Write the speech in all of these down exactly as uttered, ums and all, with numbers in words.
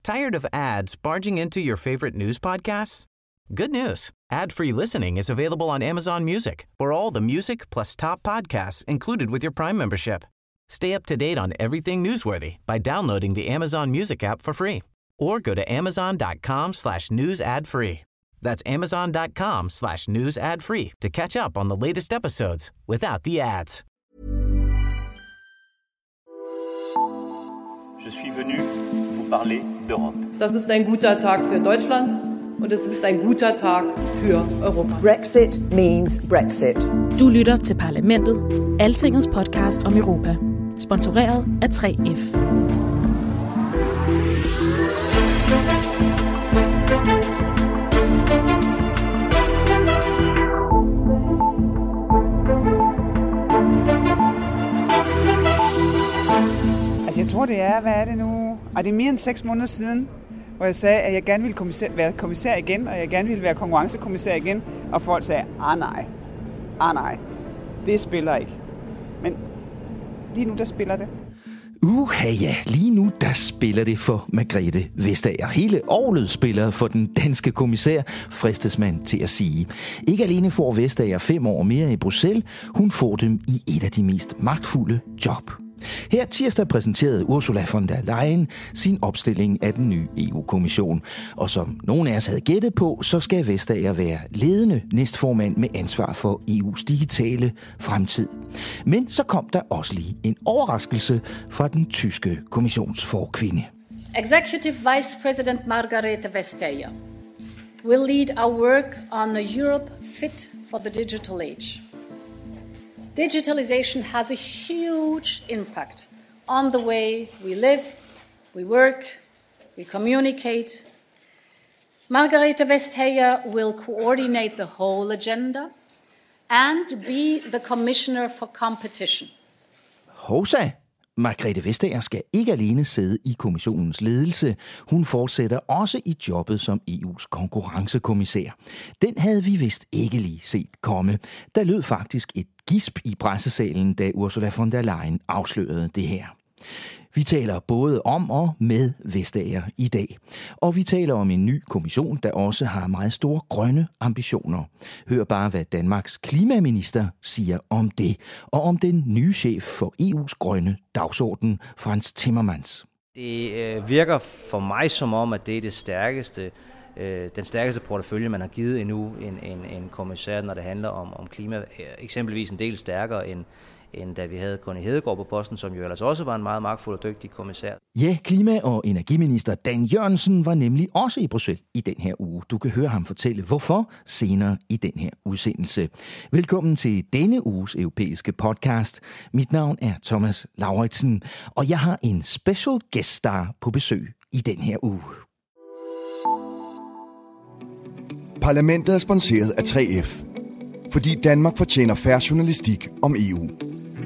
Tired of ads barging into your favorite news podcasts? Good news. Ad-free listening is available on Amazon Music for all the music plus top podcasts included with your Prime membership. Stay up to date on everything newsworthy by downloading the Amazon Music app for free or go to amazon.com slash news ad free. That's amazon.com slash news ad free to catch up on the latest episodes without the ads. Je suis venu vous parler d'Europe. Das ist ein guter Tag für Deutschland und es ist ein guter Tag für Europa. Brexit means Brexit. Du lytter til Parlamentet, Altingets podcast om Europa. Sponsoreret af tre F. Jeg tror, det er, hvad er det nu? Ej, det er mere end seks måneder siden, hvor jeg sagde, at jeg gerne ville kommissær, være kommissær igen, og jeg gerne ville være konkurrencekommissær igen, og folk sagde, ah nej, ah nej, det spiller ikke. Men lige nu, der spiller det. Uha ja, lige nu der spiller det for Margrethe Vestager. Hele året spiller for den danske kommissær, fristes man til at sige. Ikke alene får Vestager fem år mere i Bruxelles, hun får dem i et af de mest magtfulde job. Her tirsdag præsenterede Ursula von der Leyen sin opstilling af den nye E U-kommission. Og som nogen af os havde gættet på, så skal Vestager være ledende næstformand med ansvar for E U's digitale fremtid. Men så kom der også lige en overraskelse fra den tyske kommissionsforkvinde. Executive Vice President Margrethe Vestager will lead our work on a Europe fit for the digital age. Digitalization has a huge impact on the way we live, we work, we communicate. Margrethe Vestager will coordinate the whole agenda and be the commissioner for competition. Hovsa! Margrethe Vestager skal ikke alene sidde i kommissionens ledelse. Hun fortsætter også i jobbet som E U's konkurrencekommissær. Den havde vi vist ikke lige set komme. Der lød faktisk et gisp i pressesalen, da Ursula von der Leyen afslørede det her. Vi taler både om og med Vestager i dag. Og vi taler om en ny kommission, der også har meget store grønne ambitioner. Hør bare, hvad Danmarks klimaminister siger om det, og om den nye chef for E U's grønne dagsorden, Frans Timmermans. Det øh, virker for mig som om, at det er det stærkeste, øh, den stærkeste portefølje, man har givet endnu en, en, en kommissær, når det handler om, om klima. Eksempelvis en del stærkere end end da vi havde Connie Hedegaard på posten, som jo ellers også var en meget magtfuld og dygtig kommissær. Ja, klima- og energiminister Dan Jørgensen var nemlig også i Bruxelles i den her uge. Du kan høre ham fortælle, hvorfor senere i den her udsendelse. Velkommen til denne uges europæiske podcast. Mit navn er Thomas Lauritsen, og jeg har en special guest star på besøg i den her uge. Parlamentet er sponsoreret af tre F, fordi Danmark fortjener fair journalistik om E U.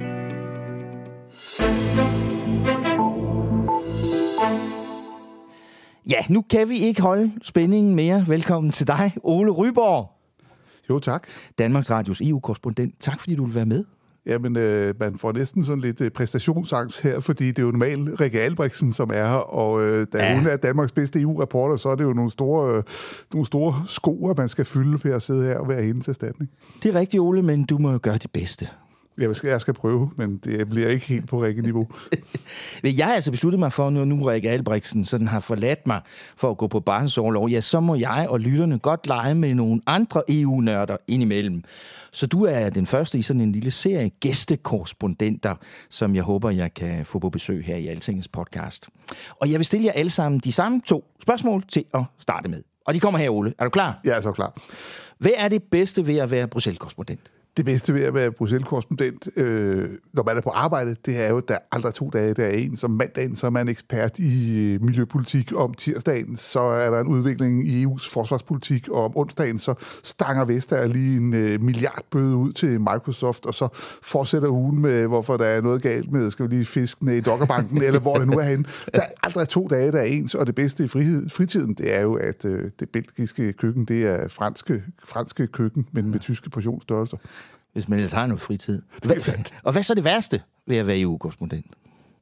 Ja, nu kan vi ikke holde spændingen mere. Velkommen til dig, Ole Ryborg. Jo, tak. Danmarks Radios E U-korrespondent. Tak, fordi du vil være med. Jamen, øh, man får næsten sådan lidt øh, præstationsangst her, fordi det er jo normalt Rikke Albrechtsen, som er her, og øh, da ja. hun er Danmarks bedste E U-reporter, så er det jo nogle store, øh, nogle store sko, man skal fylde ved at sidde her og være hende til erstatning. Det er rigtigt, Ole, men du må jo gøre det bedste. Jeg skal, jeg skal prøve, men det bliver ikke helt på Rikke-niveau. Jeg har altså besluttet mig for, når nu Rikke Albrechtsen sådan har forladt mig for at gå på barselsorlov, ja, så må jeg og lytterne godt lege med nogle andre E U-nørder indimellem. Så du er den første i sådan en lille serie gæstekorrespondenter, som jeg håber, jeg kan få på besøg her i Altingets podcast. Og jeg vil stille jer alle sammen de samme to spørgsmål til at starte med. Og de kommer her, Ole. Er du klar? Jeg er så klar. Hvad er det bedste ved at være Bruxelles-korrespondent? Det bedste ved at være Bruxelles-korrespondent, øh, når man er på arbejde, det er jo, at der er aldrig to dage, der er en. Som mandagen, så er man ekspert i miljøpolitik. Om tirsdagen, så er der en udvikling i E U's forsvarspolitik. Og om onsdagen, så stanger Vestager lige en øh, milliardbøde ud til Microsoft, og så fortsætter ugen med, hvorfor der er noget galt med, skal vi lige fiskene i Dokkerbanken, eller hvor det nu er henne. Der er aldrig to dage, der er ens, og det bedste i frihed, fritiden, det er jo, at øh, det belgiske køkken, det er franske, franske køkken, men med tyske portionsstørrelser. Hvis man ellers har noget fritid. Hvad, og hvad så er det værste ved at være E U-korrespondent?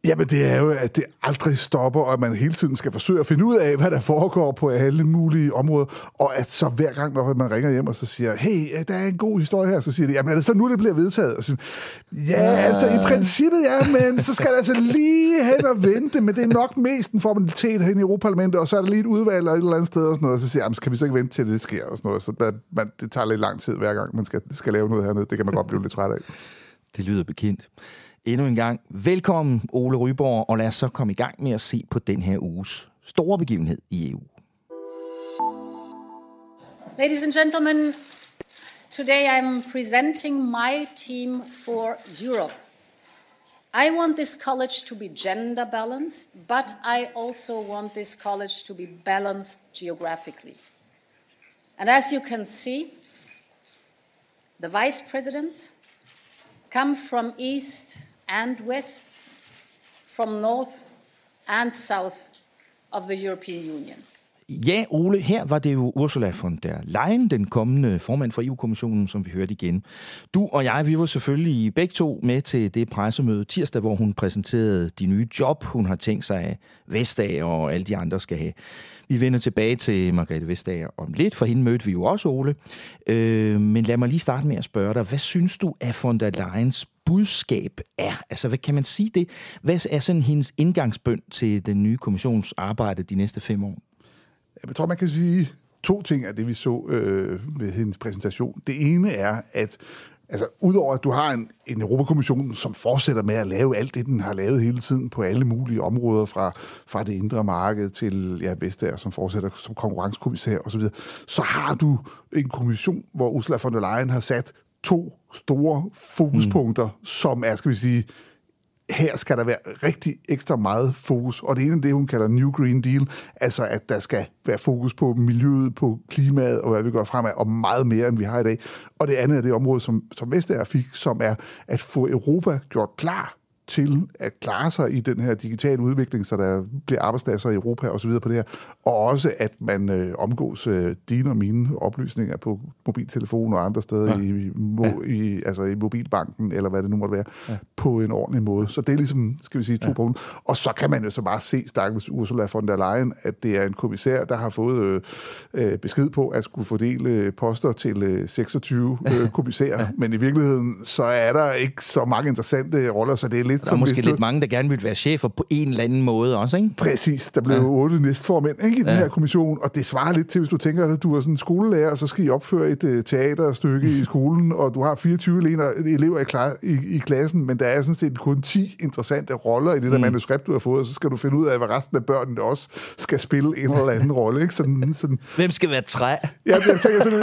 Jamen, det er jo, at det aldrig stopper, og at man hele tiden skal forsøge at finde ud af, hvad der foregår på alle mulige områder, og at så hver gang, når man ringer hjem og så siger, hey, der er en god historie her, så siger de, jamen er det så nu, det bliver vedtaget? Og så, ja, altså i princippet, ja, men så skal der altså lige hen og vente, men det er nok mest en formalitet hen i Europaparlamentet, og så er der lige et udvalg og et eller andet sted og sådan noget, og så siger jeg, jamen skal vi så ikke vente til det sker og sådan noget, så der, man, det tager lidt lang tid hver gang, man skal, skal lave noget hernede, det kan man godt blive lidt træt af. Det lyder bekendt. Endnu en gang, velkommen Ole Ryborg, og lad os så komme i gang med at se på den her uges store begivenhed i E U. Ladies and gentlemen, today I'm presenting my team for Europe. I want this college to be gender balanced, but I also want this college to be balanced geographically. And as you can see, the vice presidents come from east and west, from north and south of the European Union. Ja, Ole, her var det jo Ursula von der Leyen, den kommende formand for E U-kommissionen, som vi hørte igen. Du og jeg, vi var selvfølgelig begge to med til det pressemøde tirsdag, hvor hun præsenterede de nye job, hun har tænkt sig, Vestager og alle de andre skal have. Vi vender tilbage til Margrethe Vestager om lidt, for hende mødte vi jo også, Ole. Øh, men lad mig lige starte med at spørge dig, hvad synes du, at von der Leyens budskab er? Altså, hvad kan man sige det? Hvad er sådan hendes indgangsbøn til den nye kommissions arbejde de næste fem år? Jeg tror, man kan sige to ting af det, vi så øh, ved hendes præsentation. Det ene er, at altså, udover at du har en, en Europakommission, som fortsætter med at lave alt det, den har lavet hele tiden på alle mulige områder, fra, fra det indre marked til ja, Vestager, som fortsætter som konkurrencekommissær osv., så har du en kommission, hvor Ursula von der Leyen har sat to store fokuspunkter, mm. som er, skal vi sige, her skal der være rigtig ekstra meget fokus, og det ene er det, hun kalder New Green Deal, altså at der skal være fokus på miljøet, på klimaet, og hvad vi gør fremad, og meget mere, end vi har i dag. Og det andet er det område, som, som Vestager fik, som er at få Europa gjort klar til at klare sig i den her digitale udvikling, så der bliver arbejdspladser i Europa og så videre på det her, og også at man øh, omgås øh, dine og mine oplysninger på mobiltelefon og andre steder ja. i, mo- ja. i, altså i mobilbanken, eller hvad det nu måtte være, ja. på en ordentlig måde. Så det er ligesom, skal vi sige, to ja. punkter. Og så kan man jo så bare se, stakkels Ursula von der Leyen, at det er en kommissær, der har fået øh, øh, besked på at skulle fordele poster til øh, seksogtyve øh, kommissærer, ja. men i virkeligheden, så er der ikke så mange interessante roller, så det er lidt der er måske lidt mange, der gerne vil være chefer på en eller anden måde også, ikke? Præcis. Der blev ja. otte næstformænd ikke, i den ja. her kommission, og det svarer lidt til, hvis du tænker, at du er sådan en skolelærer, og så skal I opføre et uh, teaterstykke i skolen, og du har fireogtyve elever i, klar, i, i klassen, men der er sådan set kun ti interessante roller i det der mm. manuskript, du har fået, og så skal du finde ud af, hvad resten af børnene også skal spille en eller anden rolle. Ikke? Sådan, sådan... Hvem skal være træ? Ja, jeg tænker sådan,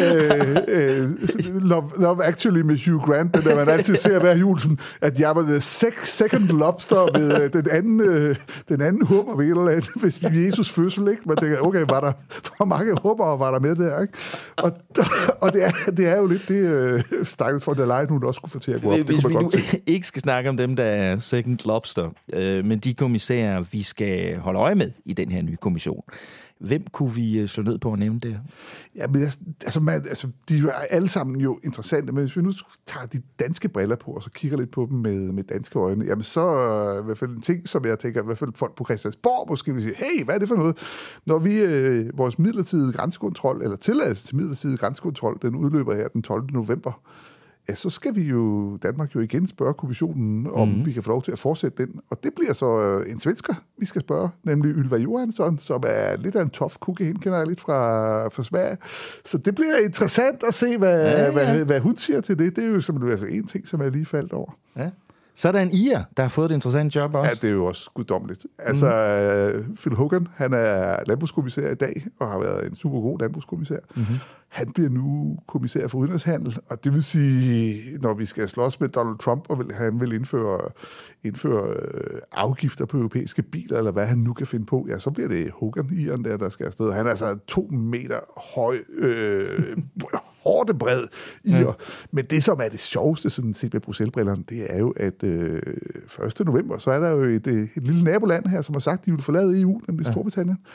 øh, øh, sådan Love, Love Actually med Hugh Grant, den der man altid ser hver jul, sådan, at jeg var the second lobster ved den anden, øh, den anden hummer ved et eller andet, hvis Jesus fødsel, ikke? Man tænker, okay, var der, hvor mange hummer var der med der, ikke? Og, og det, er, det er jo lidt det, øh, stakkels von der Leyen, hun også skulle få til at gå op. Hvis vi nu ikke skal snakke om dem, der er second lobster, øh, men de kommissærer, vi skal holde øje med i den her nye kommission. Hvem kunne vi slå ned på at nævne det? Ja, men altså, man, altså, de er jo alle sammen jo interessante, men hvis vi nu tager de danske briller på, og så kigger lidt på dem med, med danske øjne, jamen så i hvert fald en ting, som jeg tænker, i hvert fald folk på Christiansborg måske vil sige, hey, hvad er det for noget? Når vi, øh, vores midlertidige grænsekontrol, eller tilladelse til midlertidig grænsekontrol, den udløber her den tolvte november, ja, så skal vi jo, Danmark jo igen spørge kommissionen, om mm. vi kan få lov til at fortsætte den. Og det bliver så en svensker, vi skal spørge, nemlig Ylva Johansson, som er lidt af en tough cookie, hende kender jeg lidt fra, fra Sverige. Så det bliver interessant at se, hvad, ja, ja. hvad, hvad hun siger til det. Det er jo simpelthen altså en ting, som jeg lige faldt over. Ja. Så er der en I R, der har fået et interessant job også. Ja, det er jo også guddommeligt. Altså, mm. Phil Hogan, han er landbrugskommissær i dag, og har været en super god landbrugskommissær. Mm-hmm. Han bliver nu kommissær for udenrigshandel, og det vil sige, når vi skal slås med Donald Trump, og han vil indføre, indføre afgifter på europæiske biler, eller hvad han nu kan finde på, ja, så bliver det Hogan-Iren der, der skal afsted. Han er altså to meter høj, øh, hårde bred i. Ja. Men det, som er det sjoveste, sådan set med Bruxelles-brillerne, det er jo, at øh, første november, så er der jo et, et lille naboland her, som har sagt, at de vil forlade E U, nemlig ja. Storbritannien. Ja.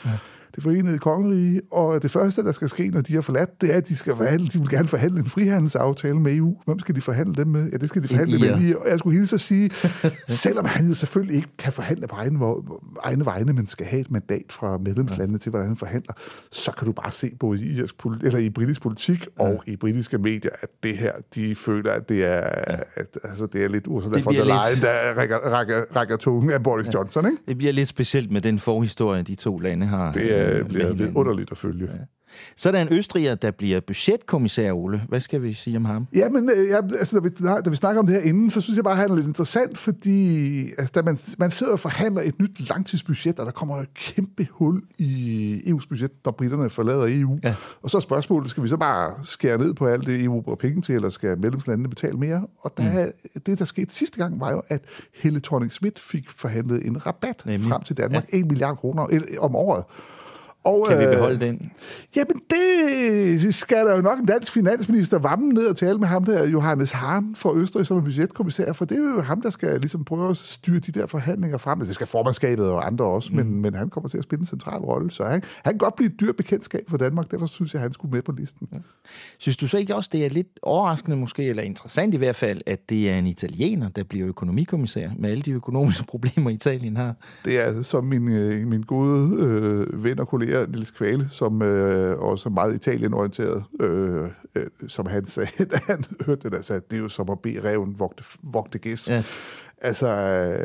det forenede kongerige, og det første, der skal ske, når de har forladt, det er, at de skal forhandle, de vil gerne forhandle en frihandelsaftale med E U. Hvem skal de forhandle dem med? Ja, det skal de forhandle med I. Og jeg skulle hilse at sige, selvom han jo selvfølgelig ikke kan forhandle på egne, egne vegne, men skal have et mandat fra medlemslandene til, hvordan han forhandler, så kan du bare se både i, eller i britisk politik og ja. i britiske medier, at det her, de føler, at det er, ja. at, altså, det er lidt Ursula von der Leyen, der rækker, rækker, rækker tungen af Boris ja. Johnson, ikke? Det bliver lidt specielt med den forhistorie, de to lande har. Det er, bliver lidt underligt at følge. Ja. Så er der en østriger, der bliver budgetkommissær, Ole. Hvad skal vi sige om ham? Jamen, ja, altså, da, vi, da vi snakker om det her inden, så synes jeg bare, at han er lidt interessant, fordi altså, da man, man sidder og forhandler et nyt langtidsbudget, og der kommer et kæmpe hul i E U's budget, når britterne forlader E U. Ja. Og så er spørgsmålet, skal vi så bare skære ned på alt det, E U bruger penge til, eller skal medlemslandene betale mere? Og der, mm. det, der skete sidste gang, var jo, at Helle Thorning-Schmidt fik forhandlet en rabat Nemlig. frem til Danmark, ja. en milliard kroner om året. Og, kan vi beholde den? Øh, jamen, det skal der jo nok en dansk finansminister vammen ned og tale med ham der, Johannes Hahn fra Østrig, som er budgetkommissær, for det er jo ham, der skal ligesom prøve at styre de der forhandlinger frem. Det skal formandskabet og andre også, mm. men, men han kommer til at spille en central rolle, så han, han kan godt blive et dyrt bekendtskab for Danmark, derfor synes jeg, han skulle med på listen. Ja. Synes du så ikke også, det er lidt overraskende måske, eller interessant i hvert fald, at det er en italiener, der bliver økonomikommissær med alle de økonomiske problemer, Italien har? Det er altså som min, min gode øh, ven og kollega, Niels Kvale, som øh, også er meget Italien-orienteret, øh, øh, som han sagde, da han hørte det der, sagde, det er jo som at bede ræven vogte, vogte gæs. Ja. Altså, øh,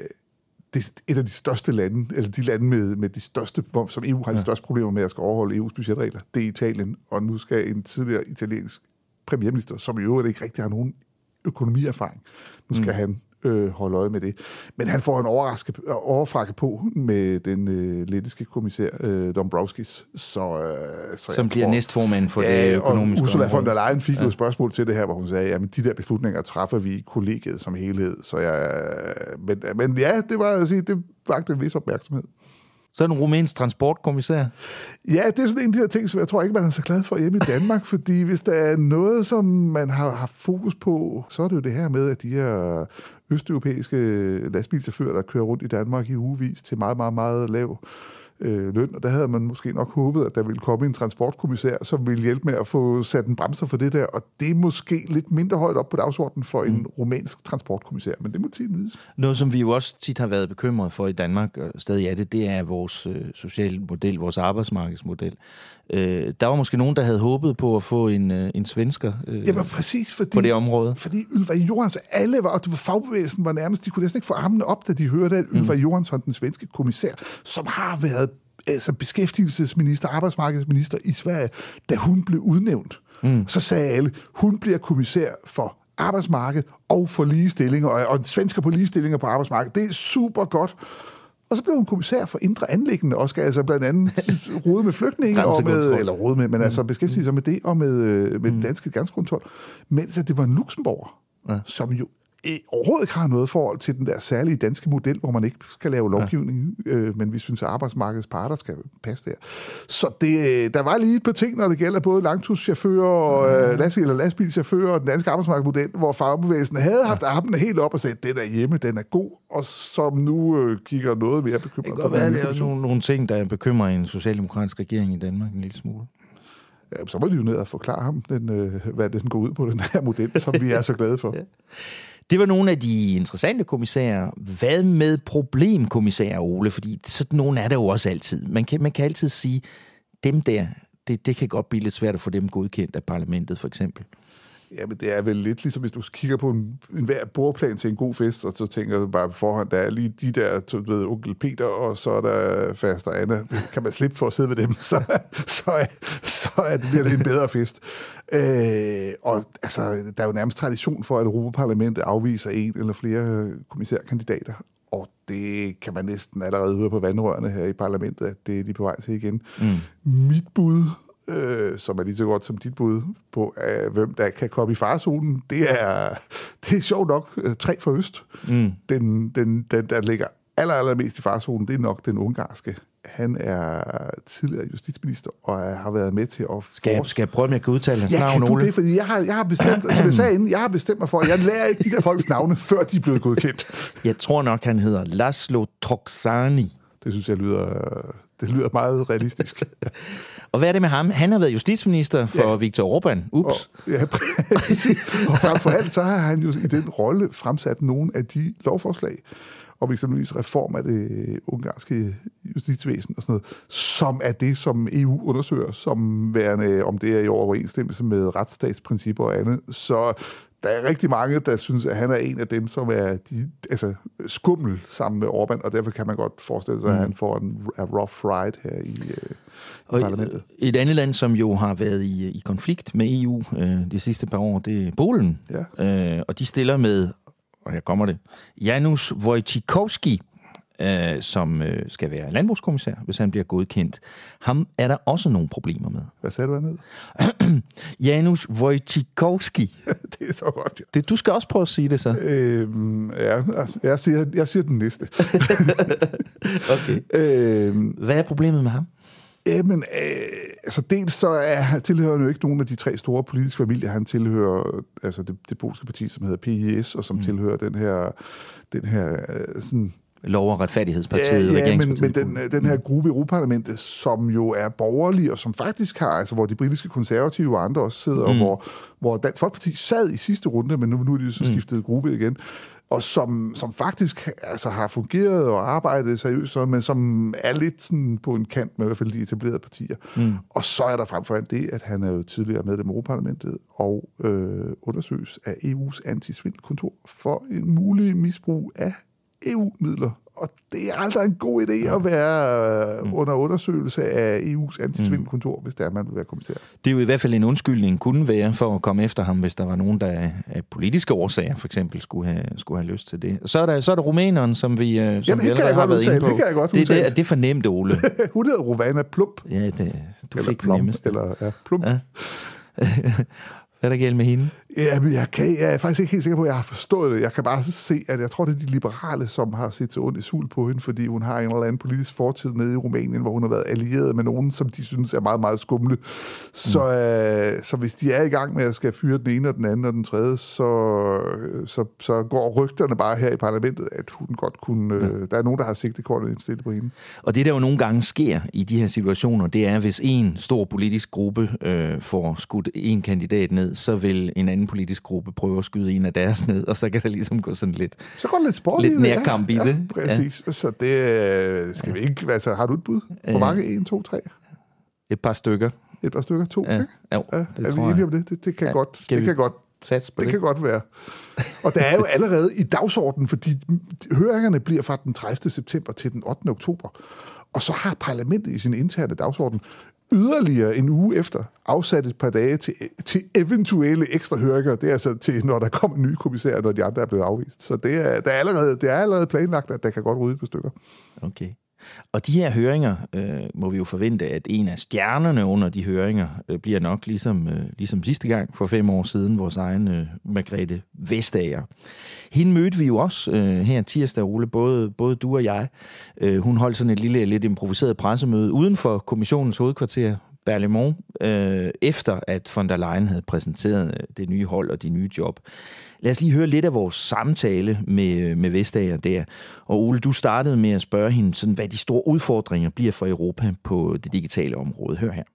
det er et af de største lande, eller de lande med, med de største, som E U har ja. de største problemer med at skal overholde E U's budgetregler, det er Italien, og nu skal en tidligere italiensk premierminister, som i øvrigt ikke rigtig har nogen økonomierfaring, nu skal mm. han Øh, holde øje med det. Men han får en overfrakke på med den øh, lettiske kommissær øh, Dombrovskis. Så, øh, så Som bliver tror, næstformand for ja, det økonomiske Ursula von der Leyen fik ja. jo spørgsmål til det her, hvor hun sagde, at de der beslutninger træffer vi i kollegiet som helhed. Så jeg, men, men ja, det var at sige, det vagte en vis opmærksomhed. Så en rumænsk transportkommissær? Ja, det er sådan en af de her ting, som jeg tror ikke, man er så glad for hjemme i Danmark, fordi hvis der er noget, som man har haft fokus på, så er det jo det her med, at de her østeuropæiske lastbilchauffører, der kører rundt i Danmark i ugevis til meget, meget, meget lav øh, løn, og der havde man måske nok håbet, at der ville komme en transportkommissær, som ville hjælpe med at få sat en bremser for det der, og det er måske lidt mindre højt op på dagsordenen for mm. en rumænsk transportkommissær, men det må tiden vise. Noget, som vi jo også tit har været bekymret for i Danmark, og stadig er det, det er vores øh, sociale model, vores arbejdsmarkedsmodel. Øh, der var måske nogen, der havde håbet på at få en, øh, en svensker øh, det var præcis, fordi, på det område. Fordi Ylva Johansson, alle var, og fagbevægelsen var nærmest, de kunne næsten ikke få armene op, da de hørte, at Ylva mm. Johansson, den svenske kommissær, som har været altså beskæftigelsesminister, arbejdsmarkedsminister i Sverige, da hun blev udnævnt, mm. så sagde alle, hun bliver kommissær for arbejdsmarked og for ligestillinger, og, og svensker på ligestillinger på arbejdsmarkedet. Det er super godt. Og så blev hun kommissær for indre anliggende, og skal altså blandt andet rode med flygtninge, og med, eller rode med, men altså beskæftige sig med det, og med, med den danske grænsekontrol. Mens det var en Luxembourg, ja. som jo overhovedet ikke har noget forhold til den der særlige danske model, hvor man ikke skal lave lovgivning, ja. øh, men vi synes, at arbejdsmarkedets parter skal passe der. Så det, der var lige et par ting, når det gælder både langturschauffører og øh, lastbil- eller lastbilchauffører og den danske arbejdsmarkedsmodel, hvor fagbevægelsen havde haft armene helt op og sagt, den er hjemme, den er god, og som nu øh, kigger noget mere bekymret. Det kan godt være, det er også nogle, nogle ting, der bekymrer en socialdemokratisk regering i Danmark en lille smule. Ja, så må de jo ned og forklare ham, den, øh, hvad den går ud på, den her model, som vi er så glade for. Ja. Det var nogle af de interessante kommissærer. Hvad med problemkommissærer, Ole? Fordi sådan nogle er der jo også altid. Man kan, man kan altid sige, dem der, det, det kan godt blive lidt svært at få dem godkendt af parlamentet, for eksempel. Ja, men det er vel lidt ligesom, hvis du kigger på en, en hver bordplan til en god fest, og så tænker du bare på forhånd, der er lige de der, du ved, onkel Peter, og så er der faster Anna. Kan man slippe for at sidde ved dem, så, så, så er det, bliver det en bedre fest. Øh, og altså, der er jo nærmest tradition for, at Europaparlamentet afviser en eller flere kommissærkandidater, og det kan man næsten allerede høre på vandrørene her i parlamentet, at det er de på vej til igen. Mm. Mit bud, Øh, som er lige så godt som dit bud på, øh, hvem der kan komme i farezonen, det er, det er sjovt nok øh, tre fra øst. Mm. Den, den, den, der ligger aller, allermest i farezonen, det er nok den ungarske. Han er tidligere justitsminister, og har været med til at... Skal jeg, skal jeg prøve, om jeg kan udtale hans navn, Ole? Ja, kan du det? Fordi jeg har, jeg har bestemt, som jeg sagde inden, jeg har bestemt mig for, at jeg lærer ikke de der folks navne, før de er blevet godkendt. Jeg tror nok, han hedder Laszlo Troxani. Det synes jeg lyder det lyder meget realistisk. Og hvad er det med ham? Han har været justitsminister for ja. Viktor Orbán. Ups. Og, ja, præcis. Og frem for alt, så har han jo i den rolle fremsat nogle af de lovforslag, om eksempelvis reform af det ungarske justitsvæsen og sådan noget, som er det, som E U undersøger, som værende, om det er i overensstemmelse med retsstatsprincipper og andet. Så der er rigtig mange, der synes, at han er en af dem, som er de, altså, skummel sammen med Orbán, og derfor kan man godt forestille sig, at han får en rough ride her i, øh, i parlamentet. Et andet land, som jo har været i, i konflikt med E U øh, de sidste par år, det er Polen. Ja. Øh, og de stiller med, og her kommer det, Janusz Wojciechowski, øh, som øh, skal være landbrugskommissær, hvis han bliver godkendt. Ham er der også nogle problemer med. Hvad sagde du hernede? Janusz Wojciechowski. Det er så godt, ja. Det, du skal også prøve at sige det så. Øhm, ja, jeg siger, jeg siger den næste. Okay. Øhm, Hvad er problemet med ham? Jamen, øh, altså dels så er, tilhører han jo ikke nogen af de tre store politiske familier. Han tilhører altså det, det polske parti, som hedder P I S, og som mm. tilhører den her, den her øh, sådan... Lov- og retfærdighedspartiet, ja, ja, men, men den, den her mm. gruppe i Europaparlamentet, som jo er borgerlig, og som faktisk har, altså hvor de britiske konservative og andre også sidder, mm. og hvor, hvor Dansk Folkeparti sad i sidste runde, men nu, nu er de så skiftet mm. gruppe igen, og som, som faktisk altså, har fungeret og arbejdet seriøst, men som er lidt sådan på en kant med i hvert fald de etablerede partier. Mm. Og så er der frem for alt det, at han er jo tidligere medlem af Europaparlamentet og øh, undersøges af E U's antisvindelkontor for en mulig misbrug af E U-midler. Og det er aldrig en god idé at være mm. under undersøgelse af E U's antisvindelkontor, mm. hvis det er, man vil være kommissær. Det er jo i hvert fald en undskyldning, kunne være for at komme efter ham, hvis der var nogen, der af politiske årsager for eksempel skulle have, skulle have lyst til det. Så er der, så er der rumæneren, som vi, som Jamen, vi allerede har været inde på. Det kan jeg godt det, det, det er fornemt, Ole. Hun hedder Rovana Plump. Ja, det, du eller fik Plump, nemmest. Eller ja, Plump. Ja. Hvad er der galt med hende? Ja, men jeg, kan, jeg er faktisk ikke helt sikker på, at jeg har forstået det. Jeg kan bare se, at jeg tror, det er de liberale, som har set så ondt i sul på hende, fordi hun har en eller anden politisk fortid nede i Rumænien, hvor hun har været allieret med nogen, som de synes er meget, meget skumle. Så, mm. øh, så hvis de er i gang med at skal fyre den ene og den anden og den tredje, så, så, så går rygterne bare her i parlamentet, at hun godt kunne... Øh, der er nogen, der har sigtekortet indstillet på hende. Og det, der jo nogle gange sker i de her situationer, det er, hvis en stor politisk gruppe øh, får skudt en kandidat ned, så vil en anden politisk gruppe prøve at skyde en af deres ned, og så kan der ligesom gå sådan lidt, så går det lidt, sport lidt nærkamp i det. Ja, præcis. Ja. Så det skal vi ikke... Altså, har du et bud? Hvor mange? En, to, tre? Et par stykker. Et par stykker? To, ja. ikke? Jo, ja, det er tror vi enige jeg. om det? Det, det kan ja. godt... Det kan godt det, det kan godt være. Og der er jo allerede i dagsordenen, fordi høringerne bliver fra den tredivte september til den ottende oktober. Og så har parlamentet i sin interne dagsorden yderligere en uge efter afsat et par dage til, til eventuelle ekstra høringer. Det er altså til, når der kommer nye kommissærer, når de andre er blevet afvist. Så det er, der er allerede, det er allerede planlagt, at der kan godt rydde på stykker. Okay. Og de her høringer, øh, må vi jo forvente, at en af stjernerne under de høringer øh, bliver nok ligesom, øh, ligesom sidste gang for fem år siden, vores egen øh, Margrethe Vestager. Hende mødte vi jo også øh, her tirsdag, Ole, både, både du og jeg. Øh, hun holdt sådan et lille, lidt improviseret pressemøde uden for kommissionens hovedkvarter, Berlaymont, øh, efter at von der Leyen havde præsenteret det nye hold og de nye job. Lad os lige høre lidt af vores samtale med, med Vestager der. Og Ole, du startede med at spørge hende, sådan, hvad de store udfordringer bliver for Europa på det digitale område. Hør her.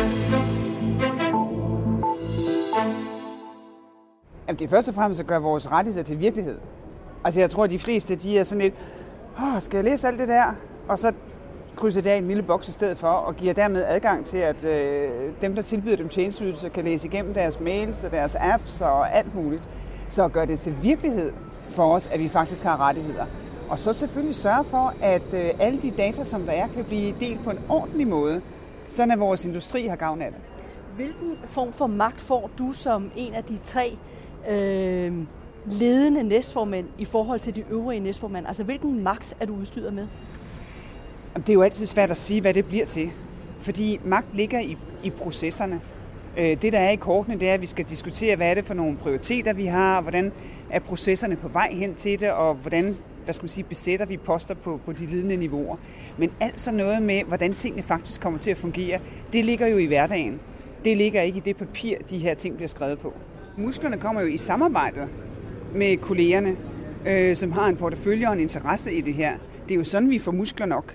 Jamen, det er først og fremmest at gøre vores rettigheder til virkelighed. Altså, jeg tror, at de fleste, de er sådan lidt, åh, skal jeg læse alt det der? Og så krydser det af en lille boks i stedet for, og giver dermed adgang til, at øh, dem, der tilbyder dem tjenesteydelser, kan læse igennem deres mails og deres apps og alt muligt. Så gør det til virkelighed for os, at vi faktisk har rettigheder. Og så selvfølgelig sørge for, at øh, alle de data, som der er, kan blive delt på en ordentlig måde, sådan at vores industri har gavn af det. Hvilken form for magt får du som en af de tre øh, ledende næstformænd i forhold til de øvrige næstformænd? Altså, hvilken magt er du udstyret med? Det er jo altid svært at sige, hvad det bliver til. Fordi magt ligger i, i processerne. Det, der er i kortene, det er, at vi skal diskutere, hvad er det for nogle prioriteter, vi har, hvordan er processerne på vej hen til det, og hvordan, hvad skal man sige, besætter vi poster på, på de ledende niveauer. Men alt sådan noget med, hvordan tingene faktisk kommer til at fungere, det ligger jo i hverdagen. Det ligger ikke i det papir, de her ting bliver skrevet på. Musklerne kommer jo i samarbejdet med kollegerne, øh, som har en portefølje og en interesse i det her. Det er jo sådan, vi får muskler nok.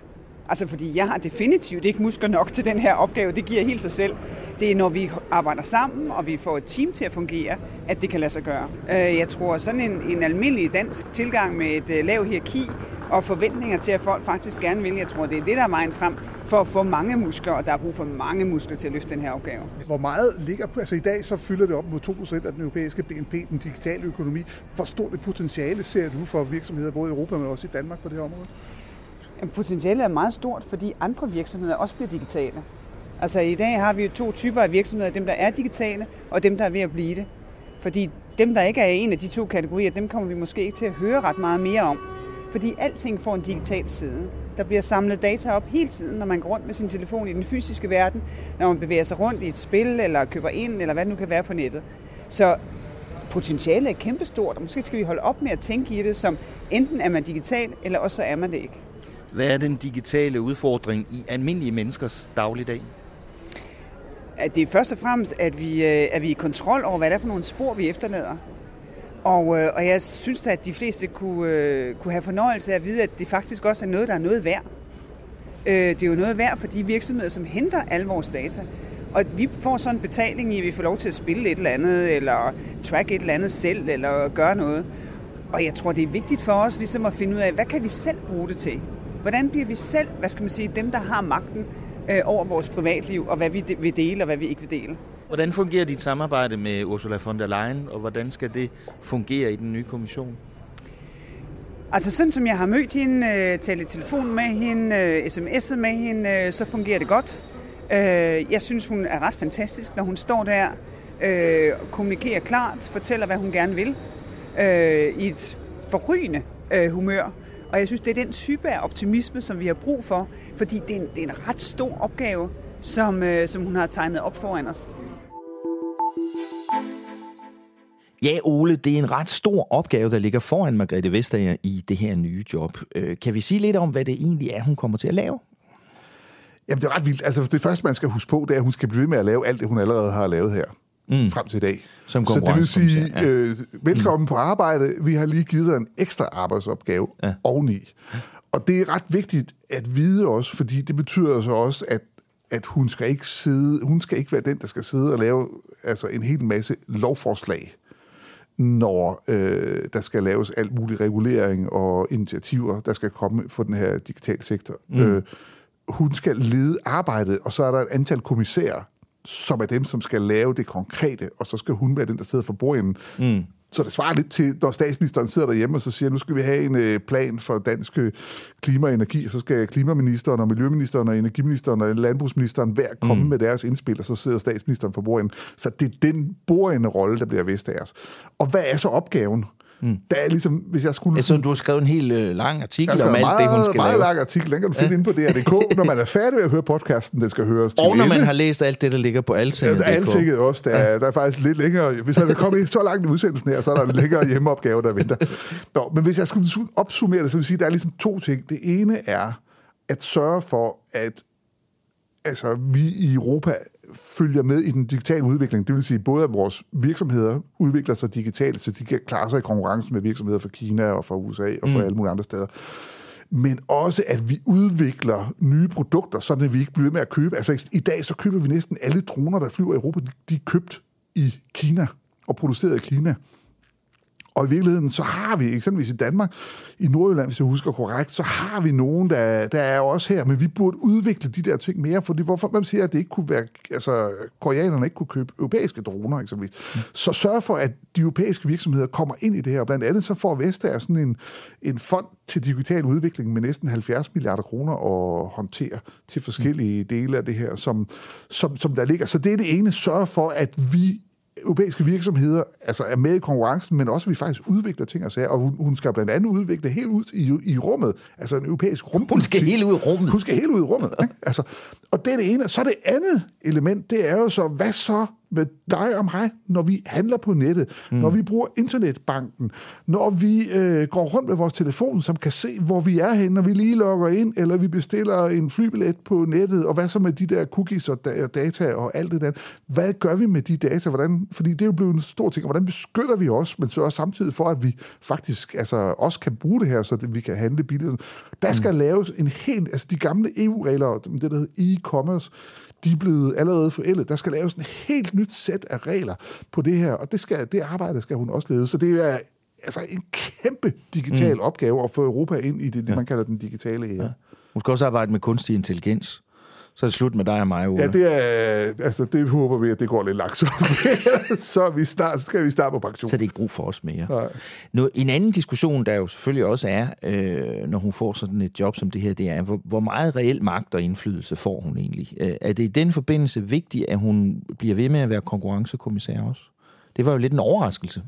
Altså fordi jeg har definitivt ikke muskler nok til den her opgave, det giver helt sig selv. Det er når vi arbejder sammen, og vi får et team til at fungere, at det kan lade sig gøre. Jeg tror sådan en, en almindelig dansk tilgang med et lavt hierarki og forventninger til, at folk faktisk gerne vil, jeg tror det er det, der er vejen frem for at få mange muskler, og der er brug for mange muskler til at løfte den her opgave. Hvor meget ligger på, altså i dag så fylder det op mod to procent af den europæiske B N P, den digitale økonomi. Hvor stort et potentiale ser du for virksomheder både i Europa, men også i Danmark på det her område? Potentialet er meget stort, fordi andre virksomheder også bliver digitale. Altså i dag har vi jo to typer af virksomheder, dem der er digitale, og dem der er ved at blive det. Fordi dem der ikke er en af de to kategorier, dem kommer vi måske ikke til at høre ret meget mere om. Fordi alting får en digital side. Der bliver samlet data op hele tiden, når man går rundt med sin telefon i den fysiske verden, når man bevæger sig rundt i et spil, eller køber ind, eller hvad det nu kan være på nettet. Så potentialet er kæmpestort, og måske skal vi holde op med at tænke i det som, enten er man digital, eller også så er man det ikke. Hvad er den digitale udfordring i almindelige menneskers dagligdag? Det er først og fremmest, at vi er vi i kontrol over, hvad det er for nogle spor, vi efterlader. Og, og jeg synes, at de fleste kunne, kunne have fornøjelse af at vide, at det faktisk også er noget, der er noget værd. Det er jo noget værd for de virksomheder, som henter alle vores data. Og vi får sådan en betaling i, at vi får lov til at spille et eller andet, eller track et eller andet selv, eller gøre noget. Og jeg tror, det er vigtigt for os ligesom at finde ud af, hvad kan vi selv bruge det til? Hvordan bliver vi selv, hvad skal man sige, dem, der har magten øh, over vores privatliv, og hvad vi de, vil dele, og hvad vi ikke vil dele? Hvordan fungerer dit samarbejde med Ursula von der Leyen, og hvordan skal det fungere i den nye kommission? Altså sådan som jeg har mødt hende, øh, talt i telefon med hende, øh, sms'et med hende, øh, så fungerer det godt. Øh, jeg synes, hun er ret fantastisk, når hun står der, øh, kommunikerer klart, fortæller, hvad hun gerne vil, øh, i et forrygende øh, humør. Og jeg synes, det er den type af optimisme, som vi har brug for, fordi det er en, det er en ret stor opgave, som, øh, som hun har tegnet op foran os. Ja, Ole, det er en ret stor opgave, der ligger foran Margrethe Vestager i det her nye job. Kan vi sige lidt om, hvad det egentlig er, hun kommer til at lave? Jamen, det er ret vildt. Altså, det første, man skal huske på, det er, at hun skal blive ved med at lave alt det, hun allerede har lavet her. Mm. Frem til i dag. Som så det vil sige, ja. øh, velkommen mm. på arbejde. Vi har lige givet dig en ekstra arbejdsopgave ja. oveni. Og det er ret vigtigt at vide også, fordi det betyder så også, at, at hun skal ikke sidde, hun skal ikke være den, der skal sidde og lave altså en hel masse lovforslag, når øh, der skal laves alt mulig regulering og initiativer, der skal komme for den her digitale sektor. Mm. Øh, hun skal lede arbejdet, og så er der et antal kommissærer, som er dem, som skal lave det konkrete, og så skal hun være den, der sidder for bordenden. Mm. Så det svarer lidt til, når statsministeren sidder derhjemme og så siger, nu skal vi have en plan for dansk klima og energi, og så skal klimaministeren og miljøministeren og energiministeren og landbrugsministeren hver komme mm. med deres indspil, og så sidder statsministeren for bordenden. Så det er den bordende rolle, der bliver Vestagers. Og hvad er så opgaven? Mm. Der er ligesom, hvis jeg skulle... Altså, du har skrevet en helt øh, lang artikel altså, om alt meget, det, hun skal meget lave. Meget lang artikel, den kan du finde ja. inde på D R punktum d k, når man er færdig med at høre podcasten, den skal høres til og når ende. man har læst alt det, der ligger på altinget punktum d k. Ja, altinget også. Der, ja. der er faktisk lidt længere... Hvis man er kommet så langt i udsendelsen her, så er der en længere hjemmeopgave, der venter. Nå, men hvis jeg skulle opsummere det, så vil jeg sige, at der er ligesom to ting. Det ene er at sørge for, at altså, vi i Europa følger med i den digitale udvikling. Det vil sige, både at vores virksomheder udvikler sig digitalt, så de kan klare sig i konkurrence med virksomheder fra Kina og fra U S A og fra mm. alle mulige andre steder. Men også, at vi udvikler nye produkter, sådan at vi ikke bliver ved med at købe. Altså i dag, så køber vi næsten alle droner, der flyver i Europa, de er købt i Kina og produceret i Kina. Og i virkeligheden, så har vi, eksempelvis i Danmark, i Nordjylland, hvis jeg husker korrekt, så har vi nogen, der, der er også her, men vi burde udvikle de der ting mere, fordi hvorfor man siger, at det ikke kunne være, altså koreanerne ikke kunne købe europæiske droner, eksempelvis. Mm. Så sørg for, at de europæiske virksomheder kommer ind i det her, og blandt andet så får Vestager sådan en, en fond til digital udvikling med næsten halvfjerds milliarder kroner at håndtere til forskellige dele af det her, som, som, som der ligger. Så det er det ene, sørg for, at vi europæiske virksomheder altså er med i konkurrencen, men også at vi faktisk udvikler ting og sager, og hun, hun skal blandt andet udvikle helt ud i, i rummet, altså en europæisk rumpolitik. Hun skal helt ud i rummet. Hun skal helt ud i rummet. Ikke? Altså, og det er det ene. Så det andet element, det er jo så, hvad så med dig og mig, når vi handler på nettet, mm. når vi bruger internetbanken, når vi øh, går rundt med vores telefon, som kan se, hvor vi er henne, når vi lige logger ind, eller vi bestiller en flybillet på nettet, og hvad så med de der cookies og data og alt det der. Hvad gør vi med de data? Hvordan, fordi det er jo blevet en stor ting, og hvordan beskytter vi os, men så også samtidig for, at vi faktisk altså, også kan bruge det her, så det, vi kan handle billigt. Der skal mm. laves en helt, altså de gamle E U-regler, det der hedder e-commerce, de er blevet allerede forældet. Der skal laves en helt nyt sæt af regler på det her, og det, skal, det arbejde skal hun også lede. Så det er altså en kæmpe digital mm. opgave at få Europa ind i det, det ja. man kalder den digitale æra. Ja. Hun skal også arbejde med kunstig intelligens. Så er det slut med dig og mig, Ole. Ja, det er, altså det håber vi, at det går lidt langsomt. så, er vi start, så skal vi starte på pension. Så er det ikke brug for os mere. Nu, en anden diskussion, der jo selvfølgelig også er, øh, når hun får sådan et job som det her, det er, hvor, hvor meget reel magt og indflydelse får hun egentlig? Øh, er det i den forbindelse vigtigt, at hun bliver ved med at være konkurrencekommissær også? Det var jo lidt en overraskelse.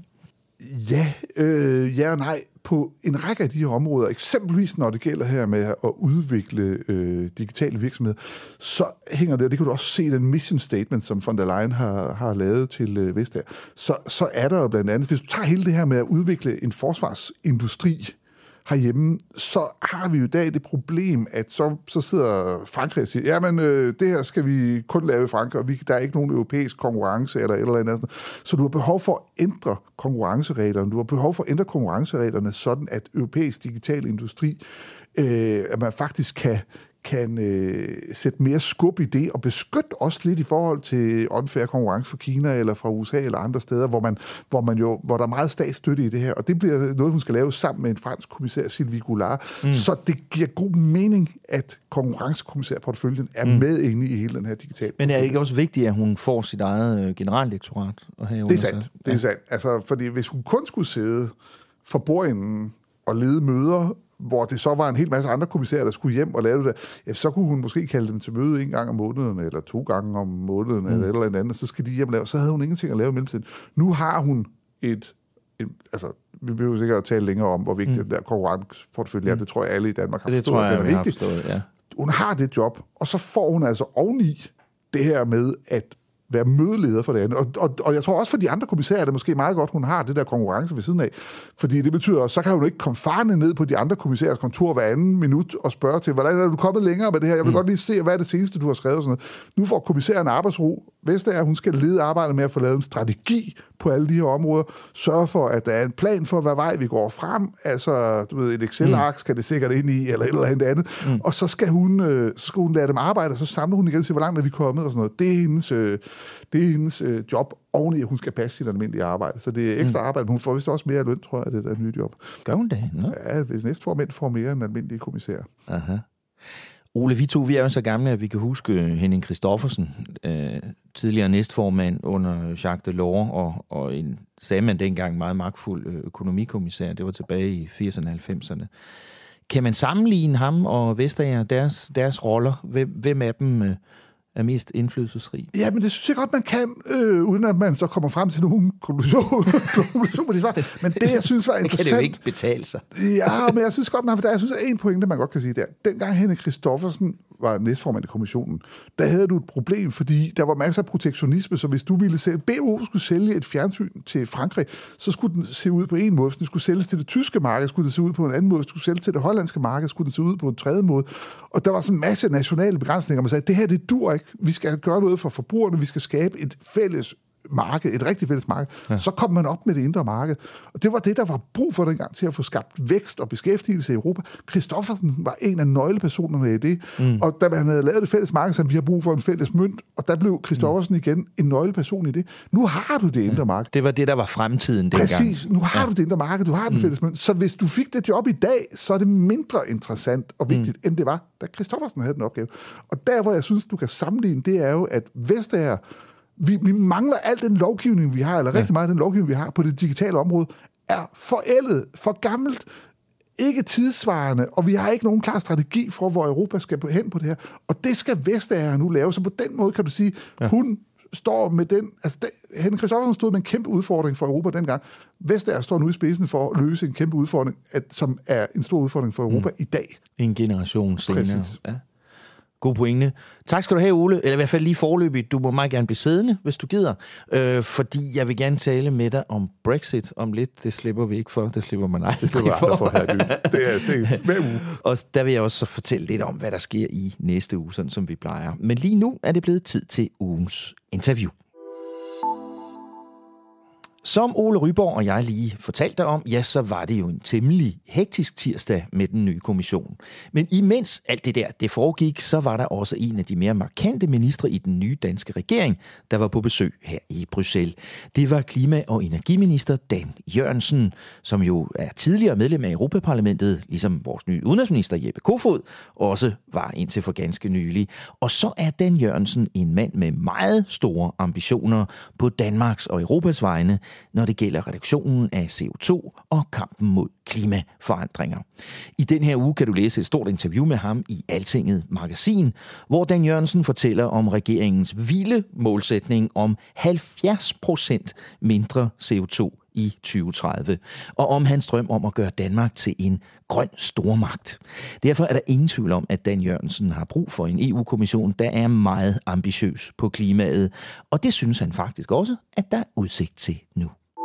Ja, øh, ja og nej. På en række af de her områder, eksempelvis når det gælder her med at udvikle øh, digitale virksomheder, så hænger det, og det kan du også se i den mission statement, som von der Leyen har, har lavet til øh, Vestager, så, så er der jo blandt andet, hvis du tager hele det her med at udvikle en forsvarsindustri herhjemme, så har vi jo i dag det problem, at så, så sidder Frankrig og siger, jamen øh, det her skal vi kun lave i Frankrig, og vi, der er ikke nogen europæisk konkurrence eller et eller andet. Så du har behov for at ændre konkurrencereglerne. Du har behov for at ændre konkurrencereglerne, sådan at europæisk digital industri, øh, at man faktisk kan kan øh, sætte mere skub i det, og beskytte os lidt i forhold til unfair konkurrence fra Kina, eller fra U S A, eller andre steder, hvor, man, hvor, man jo, hvor der er meget statsstøtte i det her. Og det bliver noget, hun skal lave sammen med en fransk kommissær, Sylvie Goulard. Mm. Så det giver god mening, at konkurrencekommissærporteføljen er mm. med inde i hele den her digitale. Men er det ikke også vigtigt, at hun får sit eget generaldirektorat? Det er sandt. Det er sandt. Altså, fordi hvis hun kun skulle sidde for bordenden og lede møder, hvor det så var en hel masse andre kommissærer, der skulle hjem og lave det, ja, så kunne hun måske kalde dem til møde en gang om måneden, eller to gange om måneden, mm. eller et eller andet, så skal de hjem og lave. Så havde hun ingenting at lave i mellemtiden. Nu har hun et, et altså, vi behøver sikkert at tale længere om, hvor vigtig mm. den der konkurrenceportefølje er. Det tror jeg, alle i Danmark har det forstået, jeg, at den er vigtig. Forstået, ja. Hun har det job, og så får hun altså oveni det her med, at være mødeleder for det andet. Og, og, og jeg tror også for de andre kommissærer, er det måske meget godt, hun har det der konkurrence ved siden af. Fordi det betyder også, så kan hun ikke komme farne ned på de andre kommissærers kontor hver anden minut og spørge til, hvordan er du kommet længere med det her? Jeg vil mm. godt lige se, hvad er det seneste, du har skrevet. Sådan noget. Nu får kommissæren arbejdsro. Vestager, hun skal lede arbejdet med at få lavet en strategi på alle de her områder. Sørge for, at der er en plan for, hvad vej vi går frem. Altså, du ved, et Excel-ark skal det sikkert ind i, eller et eller andet andet. Mm. Og så skal, hun, øh, så skal hun lade dem arbejde, og så samler hun igen og siger, hvor langt er vi kommet, og sådan noget. Det er hendes, øh, det er hendes øh, job, oveni at hun skal passe sit almindelige arbejde. Så det er ekstra mm. arbejde, men hun får vist også mere løn, tror jeg, det der nye job. Gør hun det? Nå. Ja, næste formand får mere end almindelige kommissærer. Aha. Ole, vi to, vi er jo så gamle, at vi kan huske Henning Christoffersen, øh, tidligere næstformand under Jacques Delors, og, og en, sagde man dengang, meget magtfuld økonomikommissær. Det var tilbage i firserne og halvfemserne. Kan man sammenligne ham og Vestager, deres, deres roller? Hvem, hvem af dem øh, er mest indflydelsesrig? Ja, men det synes jeg godt, man kan, øh, uden at man så kommer frem til nogen konklusion på det svar. Men det, jeg synes var interessant... Det kan det jo ikke betale sig. Ja, men jeg synes godt, man, der, jeg synes, at en pointe, man godt kan sige der. Dengang Henning Christoffersen var næstformand i kommissionen, der havde du et problem, fordi der var masser af protektionisme, så hvis du ville sælge, B O skulle sælge et fjernsyn til Frankrig, så skulle den se ud på en måde. Hvis den skulle sælges til det tyske marked, skulle det se ud på en anden måde. Hvis den skulle sælges til det hollandske marked, skulle det se ud på en tredje måde. Og der var sådan en masse nationale begrænsninger. Man sagde, det her, det dur ikke. Vi skal gøre noget for forbrugerne, vi skal skabe et fælles marked, et rigtig fælles marked. Ja. Så kom man op med det indre marked. Og det var det, der var brug for dengang til at få skabt vækst og beskæftigelse i Europa. Christoffersen var en af nøglepersonerne i det. Mm. Og da man havde lavet det fælles marked, så vi har brug for en fælles mønt, og der blev Christoffersen mm. igen en nøgleperson i det. Nu har du det indre ja. marked. Det var det, der var fremtiden dengang. Præcis. Nu har ja. du det indre marked, du har den mm. fælles mønt. Så hvis du fik det job i dag, så er det mindre interessant og vigtigt, mm. end det var, da Christoffersen havde den opgave. Og der, hvor jeg synes, du kan sammenligne, det er jo, at Vestager Vi, vi mangler al den lovgivning, vi har, eller rigtig meget af den lovgivning, vi har på det digitale område, er forældet, for gammelt, ikke tidssvarende, og vi har ikke nogen klar strategi for, hvor Europa skal hen på det her. Og det skal Vestager nu lave, så på den måde kan du sige, ja. hun står med den... Altså, Henning Christoffersen stod med en kæmpe udfordring for Europa dengang. Vestager står nu i spidsen for at løse en kæmpe udfordring, at, som er en stor udfordring for Europa mm. i dag. En generation senere. Ja. God pointe. Tak skal du have, Ole. Eller i hvert fald lige forløbigt. Du må meget gerne blive siddende, hvis du gider. Øh, fordi jeg vil gerne tale med dig om Brexit om lidt. Det slipper vi ikke for. Det slipper man aldrig, det slipper for. for her. Det er, det er hver uge. Og der vil jeg også så fortælle lidt om, hvad der sker i næste uge, sådan som vi plejer. Men lige nu er det blevet tid til ugens interview. Som Ole Ryborg og jeg lige fortalte om, ja, så var det jo en temmelig hektisk tirsdag med den nye kommission. Men imens alt det der, det foregik, så var der også en af de mere markante ministre i den nye danske regering, der var på besøg her i Bruxelles. Det var klima- og energiminister Dan Jørgensen, som jo er tidligere medlem af Europaparlamentet, ligesom vores nye udenrigsminister Jeppe Kofod også var indtil for ganske nylig. Og så er Dan Jørgensen en mand med meget store ambitioner på Danmarks og Europas vegne, når det gælder reduktionen af C O to og kampen mod klimaforandringer. I den her uge kan du læse et stort interview med ham i Altinget Magasin, hvor Dan Jørgensen fortæller om regeringens vilde målsætning om halvfjerds procent mindre C O to i tyve tredive, og om hans drøm om at gøre Danmark til en grøn stormagt. Derfor er der ingen tvivl om, at Dan Jørgensen har brug for en E U-kommission, der er meget ambitiøs på klimaet, og det synes han faktisk også, at der er udsigt til nu.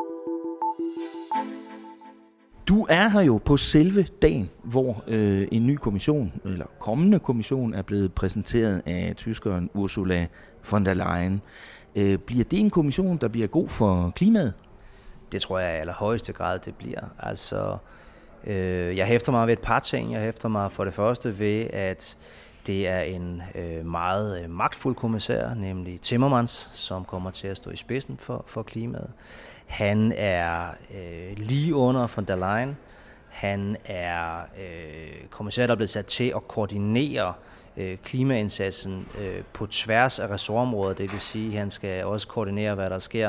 Du er her jo på selve dagen, hvor øh, en ny kommission, eller kommende kommission, er blevet præsenteret af tyskeren Ursula von der Leyen. Øh, bliver det en kommission, der bliver god for klimaet? Det tror jeg i allerhøjeste grad, det bliver. Altså, øh, jeg hæfter mig ved et par ting. Jeg hæfter mig for det første ved, at det er en øh, meget øh, magtfuld kommissær, nemlig Timmermans, som kommer til at stå i spidsen for, for klimaet. Han er øh, lige under von der Leyen. Han er øh, kommissær, der er blevet sat til at koordinere øh, klimaindsatsen øh, på tværs af ressortområder. Det vil sige, at han skal også koordinere, hvad der sker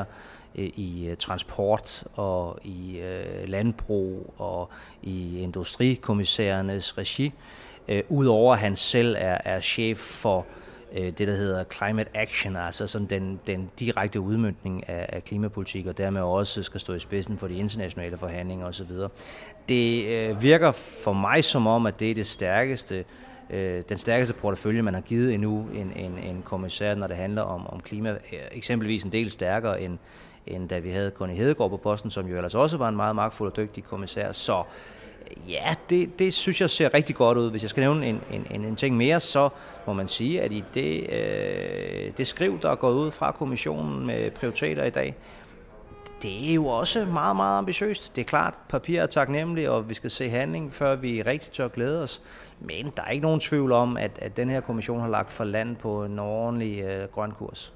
i transport og i øh, landbrug og i industrikommissærernes regi. Øh, Udover at han selv er, er chef for øh, det, der hedder Climate Action, altså sådan den, den direkte udmøntning af, af klimapolitik, og dermed også skal stå i spidsen for de internationale forhandlinger osv. Det øh, virker for mig som om, at det er det stærkeste øh, den stærkeste portefølje, man har givet endnu en, en, en kommissær, når det handler om, om klima. Eksempelvis en del stærkere end end da vi havde Connie Hedegaard på posten, som jo ellers også var en meget magtfuld og dygtig kommissær. Så ja, det, det synes jeg ser rigtig godt ud. Hvis jeg skal nævne en, en, en ting mere, så må man sige, at i det, øh, det skriv, der er gået ud fra kommissionen med prioriteter i dag, det er jo også meget, meget ambitiøst. Det er klart, papir er taknemmeligt, og vi skal se handling, før vi rigtig tør glæde os. Men der er ikke nogen tvivl om, at, at den her kommission har lagt for land på en ordentlig øh, grøn kurs.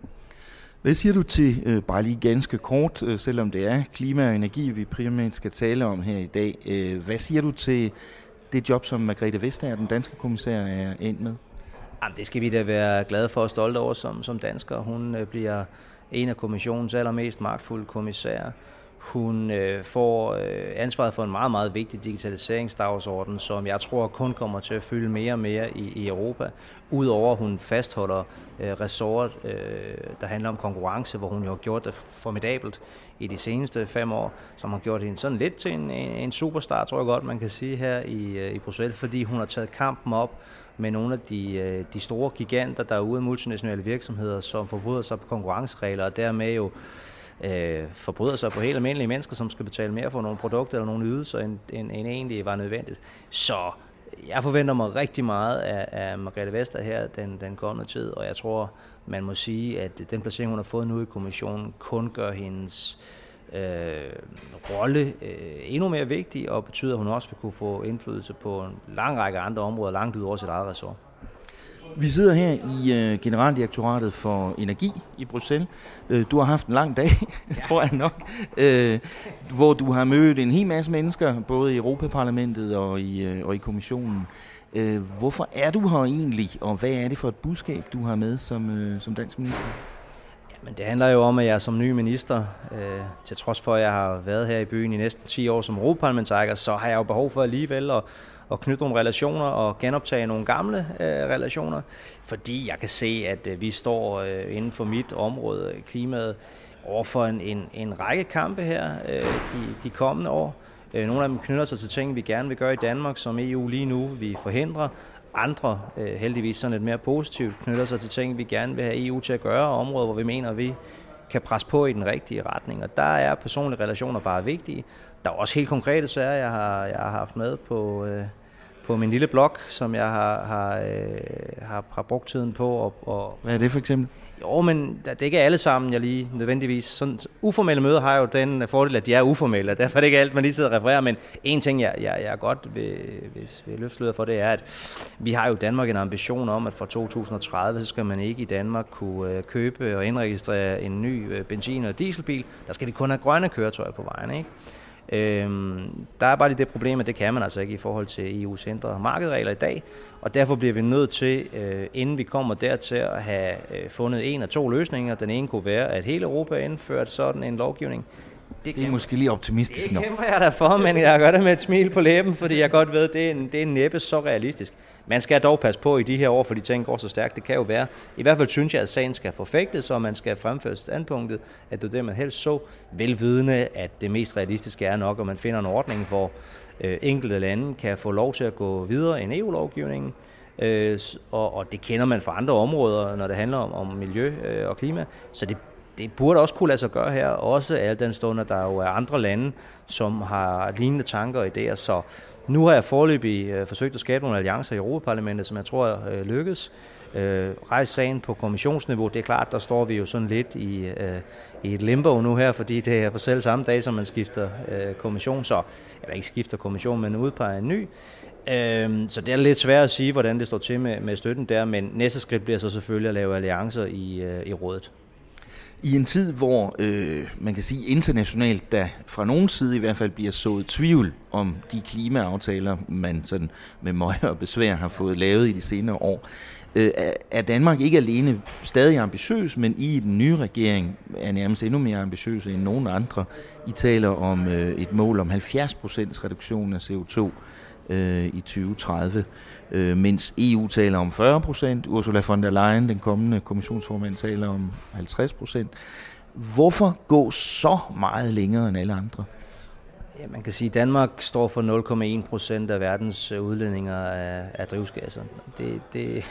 Hvad siger du til, øh, bare lige ganske kort, øh, selvom det er klima og energi, vi primært skal tale om her i dag. Øh, hvad siger du til det job, som Margrethe Vestager, den danske kommissær, er endt med? Jamen, det skal vi da være glade for og stolte over som, som danskere. Hun øh, bliver en af kommissionens allermest magtfulde kommissærer. Hun øh, får øh, ansvaret for en meget, meget vigtig digitaliseringsdagsorden, som jeg tror kun kommer til at fylde mere og mere i, i Europa. Udover at hun fastholder øh, ressort, øh, der handler om konkurrence, hvor hun jo har gjort det formidabelt i de seneste fem år, som har gjort hende sådan lidt til en, en superstar, tror jeg godt, man kan sige her i, i Bruxelles, fordi hun har taget kampen op med nogle af de, de store giganter, der er ude af multinationale virksomheder, som forbryder sig på konkurrenceregler, og dermed jo øh, forbryder sig på helt almindelige mennesker, som skal betale mere for nogle produkter eller nogle ydelser, end, end, end egentlig var nødvendigt. Så jeg forventer mig rigtig meget af, af Margrethe Vestager her den, den kommende tid, og jeg tror, man må sige, at den placering, hun har fået nu i kommissionen, kun gør hendes øh, rolle øh, endnu mere vigtig, og betyder, at hun også vil kunne få indflydelse på en lang række andre områder, langt ud over sit eget ressort. Vi sidder her i øh, Generaldirektoratet for Energi i Bruxelles. Øh, du har haft en lang dag, ja. tror jeg nok, øh, hvor du har mødt en hel masse mennesker, både i Europaparlamentet og i, øh, og i kommissionen. Øh, hvorfor er du her egentlig, og hvad er det for et budskab, du har med som, øh, som dansk minister? Men det handler jo om, at jeg som ny minister, øh, til trods for, at jeg har været her i byen i næsten ti år som europaparlamentariker, så har jeg jo behov for alligevel at, at knytte nogle relationer og genoptage nogle gamle øh, relationer, fordi jeg kan se, at øh, vi står øh, inden for mit område, klimaet, overfor en, en, en række kampe her øh, de, de kommende år. Øh, nogle af dem knytter sig til ting, vi gerne vil gøre i Danmark, som E U lige nu vi forhindrer. andre øh, heldigvis sådan lidt mere positivt knytter sig til ting, vi gerne vil have E U til at gøre, og områder, hvor vi mener, at vi kan presse på i den rigtige retning. Og der er personlige relationer bare vigtige. Der er også helt konkrete sager, jeg har, jeg har haft med på, øh, på min lille blog, som jeg har, har, øh, har, har brugt tiden på. Og, og Hvad er det for eksempel? Jo, men det er ikke alle sammen, jeg lige nødvendigvis. Sådan, uformelle møder har jo den fordel, at de er uformelle, og derfor er det ikke alt, man lige sidder og refererer. Men en ting, jeg, jeg, jeg godt vil, vil, vil løfte sløret for, det er, at vi har jo i Danmark en ambition om, at fra to tusind og tredive, så skal man ikke i Danmark kunne øh, købe og indregistrere en ny øh, benzin- eller dieselbil. Der skal de kun have grønne køretøjer på vejen, ikke? Øhm, der er bare lige det problem, at det kan man altså ikke i forhold til E U's indre markedregler i dag, og derfor bliver vi nødt til, øh, inden vi kommer dertil, at have øh, fundet en af to løsninger. Den ene kunne være, at hele Europa indført sådan en lovgivning. Det, det er måske lige optimistisk det nok. Det kæmper jeg derfor, men jeg gør det med et smil på læben, fordi jeg godt ved, at det er, en, det er næppe så realistisk. Man skal dog passe på i de her år, fordi ting går så stærkt. Det kan jo være. I hvert fald synes jeg, at sagen skal forfægtes, og man skal fremføre standpunktet, at det er det, man helst så, velvidende, at det mest realistiske er nok, at man finder en ordning, hvor øh, enkelte lande kan få lov til at gå videre end E U-lovgivningen. Øh, og, og det kender man fra andre områder, når det handler om, om miljø øh, og klima. Så det Det burde også kunne lade sig gøre her, også al den stund, at der jo er andre lande, som har lignende tanker og idéer. Så nu har jeg foreløbig øh, forsøgt at skabe nogle alliancer i Europaparlamentet, som jeg tror øh, lykkes. Øh, rejse sagen på kommissionsniveau, det er klart, der står vi jo sådan lidt i, øh, i et limbo nu her, fordi det er på selv samme dag, som man skifter øh, kommission, så, eller ikke skifter kommission, men udpeger en ny. Øh, så det er lidt svært at sige, hvordan det står til med, med støtten der, men næste skridt bliver så selvfølgelig at lave alliancer i, øh, i rådet. I en tid, hvor øh, man kan sige internationalt, der fra nogen side i hvert fald bliver sået tvivl om de klimaaftaler, man sådan med møje og besvær har fået lavet i de senere år, øh, er Danmark ikke alene stadig ambitiøs, men I den nye regering er nærmest endnu mere ambitiøse end nogen andre. I taler om øh, et mål om halvfjerds procent reduktion af C O to øh, i tyve tredive. Øh, mens E U taler om fyrre procent, Ursula von der Leyen, den kommende kommissionsformand, taler om halvtreds procent. Hvorfor gå så meget længere end alle andre? Ja, man kan sige, at Danmark står for nul komma en procent af verdens udledninger af, af drivhusgasser. Det, det,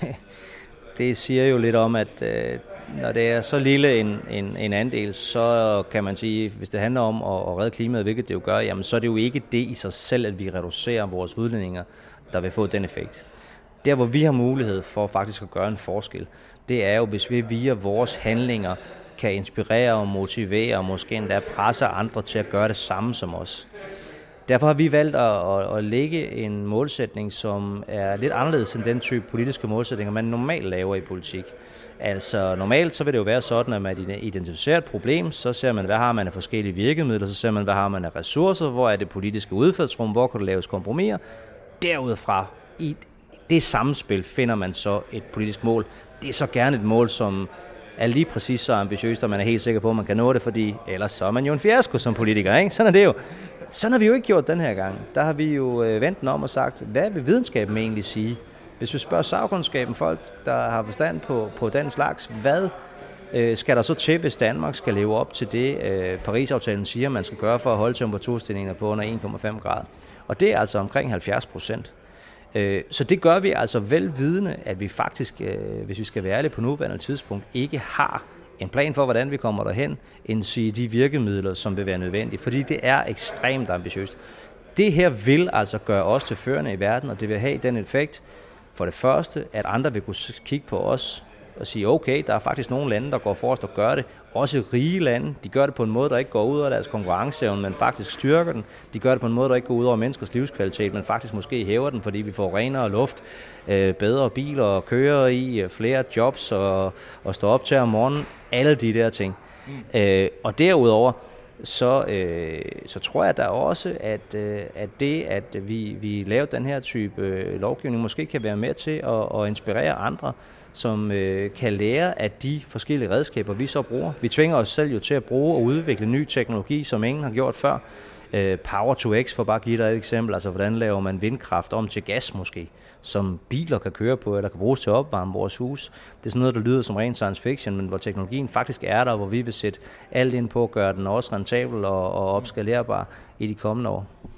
det siger jo lidt om, at øh, når det er så lille en, en, en andel, så kan man sige, hvis det handler om at, at redde klimaet, hvilket det jo gør, jamen, så er det jo ikke det i sig selv, at vi reducerer vores udledninger, der vil få den effekt. Der, hvor vi har mulighed for faktisk at gøre en forskel, det er jo, hvis vi via vores handlinger kan inspirere og motivere og måske endda presse andre til at gøre det samme som os. Derfor har vi valgt at, at, at lægge en målsætning, som er lidt anderledes end den type politiske målsætninger, man normalt laver i politik. Altså normalt så vil det jo være sådan, at man identificerer et problem, så ser man, hvad har man af forskellige virkemidler, så ser man, hvad har man af ressourcer, hvor er det politiske udfaldsrum, hvor kan der laves kompromiser. Derudfra, i det samspil, finder man så et politisk mål. Det er så gerne et mål, som er lige præcis så ambitiøst, og man er helt sikker på, at man kan nå det, fordi ellers så er man jo en fiasko som politiker, ikke? Sådan er det jo. Sådan har vi jo ikke gjort den her gang. Der har vi jo vendt den om og sagt, hvad vil videnskaben egentlig sige? Hvis vi spørger sagkundskaben, folk, der har forstand på, på den slags, hvad øh, skal der så til, hvis Danmark skal leve op til det, øh, Paris-aftalen siger, man skal gøre for at holde temperaturstigninger på under en komma fem grader? Og det er altså omkring halvfjerds procent. Øh, så det gør vi altså velvidende, at vi faktisk, øh, hvis vi skal være ærlige på nuværende tidspunkt, ikke har en plan for, hvordan vi kommer derhen, end sige de virkemidler, som vil være nødvendige. Fordi det er ekstremt ambitiøst. Det her vil altså gøre os til førende i verden, og det vil have den effekt, for det første, at andre vil kunne kigge på os og sige, okay, der er faktisk nogle lande, der går forrest og gør det. Også rige lande, de gør det på en måde, der ikke går ud over deres konkurrenceevne, men faktisk styrker den. De gør det på en måde, der ikke går ud over menneskers livskvalitet, men faktisk måske hæver den, fordi vi får renere luft, bedre biler og kører i, flere jobs og, og står op til om morgenen. Alle de der ting. Mm. Og derudover, så, øh, så tror jeg da også, at, øh, at det, at vi, vi laver den her type øh, lovgivning, måske kan være med til at, at inspirere andre, som øh, kan lære af de forskellige redskaber, vi så bruger. Vi tvinger os selv jo til at bruge og udvikle ny teknologi, som ingen har gjort før. Øh, Power to X, for bare at give dig et eksempel, altså hvordan laver man vindkraft om til gas måske, som biler kan køre på, eller kan bruges til at opvarme vores hus. Det er sådan noget, der lyder som ren science fiction, men hvor teknologien faktisk er der, hvor vi vil sætte alt ind på at gøre den også rentabel og, og opskalerbar i de kommende år.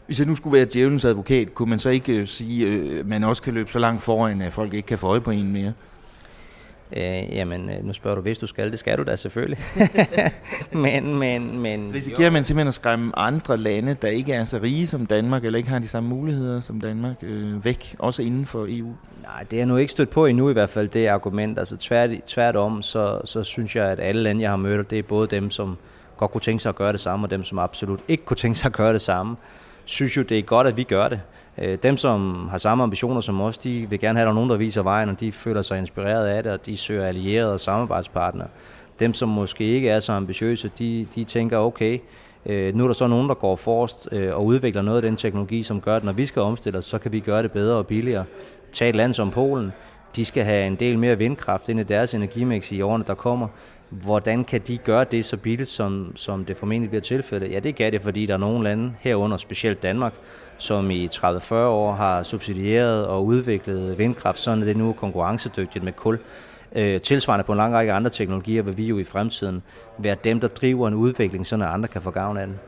Hvis jeg nu skulle være djævelens advokat, kunne man så ikke sige, at man også kan løbe så langt foran, at folk ikke kan få øje på en mere? Øh, jamen, nu spørger du, hvis du skal, det skal du da selvfølgelig. men, men, men... Risikerer man simpelthen at skræmme andre lande, der ikke er så rige som Danmark, eller ikke har de samme muligheder som Danmark, øh, væk, også inden for E U? Nej, det er jeg nu ikke stødt på endnu i hvert fald, det argument. Altså tvært, tværtom, så, så synes jeg, at alle lande, jeg har mødt, det er både dem, som godt kunne tænke sig at gøre det samme, og dem, som absolut ikke kunne tænke sig at gøre det samme, synes jo, det er godt, at vi gør det. Dem, som har samme ambitioner som os, de vil gerne have, at der er nogen, der viser vejen, og de føler sig inspireret af det, og de søger allierede og samarbejdspartnere. Dem, som måske ikke er så ambitiøse, de, de tænker, okay, nu er der så nogen, der går forrest og udvikler noget af den teknologi, som gør, at når vi skal omstille os, så kan vi gøre det bedre og billigere. Tag et land som Polen, de skal have en del mere vindkraft ind i deres energimix i årene, der kommer. Hvordan kan de gøre det så billigt, som, som det formentlig bliver tilfældet? Ja, det kan det, fordi der er nogle lande, herunder specielt Danmark, som i tredive til fyrre år har subsidieret og udviklet vindkraft, sådan at det nu er konkurrencedygtigt med kul. Øh, tilsvarende på en lang række andre teknologier, vil vi jo i fremtiden være dem, der driver en udvikling, sådan at andre kan få gavn af den.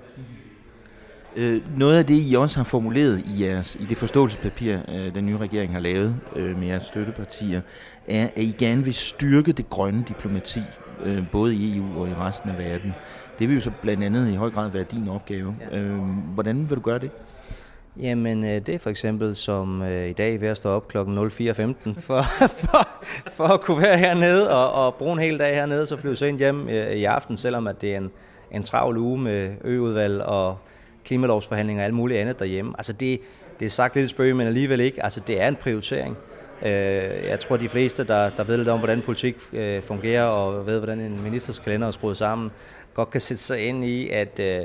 Øh, noget af det, I også har formuleret i, jeres, i det forståelsespapir, øh, den nye regering har lavet øh, med jeres støttepartier, er, at I gerne vil styrke det grønne diplomati, øh, både i E U og i resten af verden. Det vil jo så blandt andet i høj grad være din opgave. Ja. Øh, hvordan vil du gøre det? Jamen, det er for eksempel som øh, i dag ved at stå op klokken nul fire femten for, for, for at kunne være hernede og, og bruge en hel dag hernede, så flyve sig ind hjem øh, i aften, selvom at det er en, en travl uge med ø-udvalg og klimalovsforhandlinger og alt muligt andet derhjemme. Altså det, det er sagt lidt spøg, men alligevel ikke. Altså det er en prioritering. Øh, jeg tror, de fleste, der, der ved lidt om, hvordan politik øh, fungerer og ved, hvordan en ministers kalender er skruet sammen, godt kan sætte sig ind i, at øh,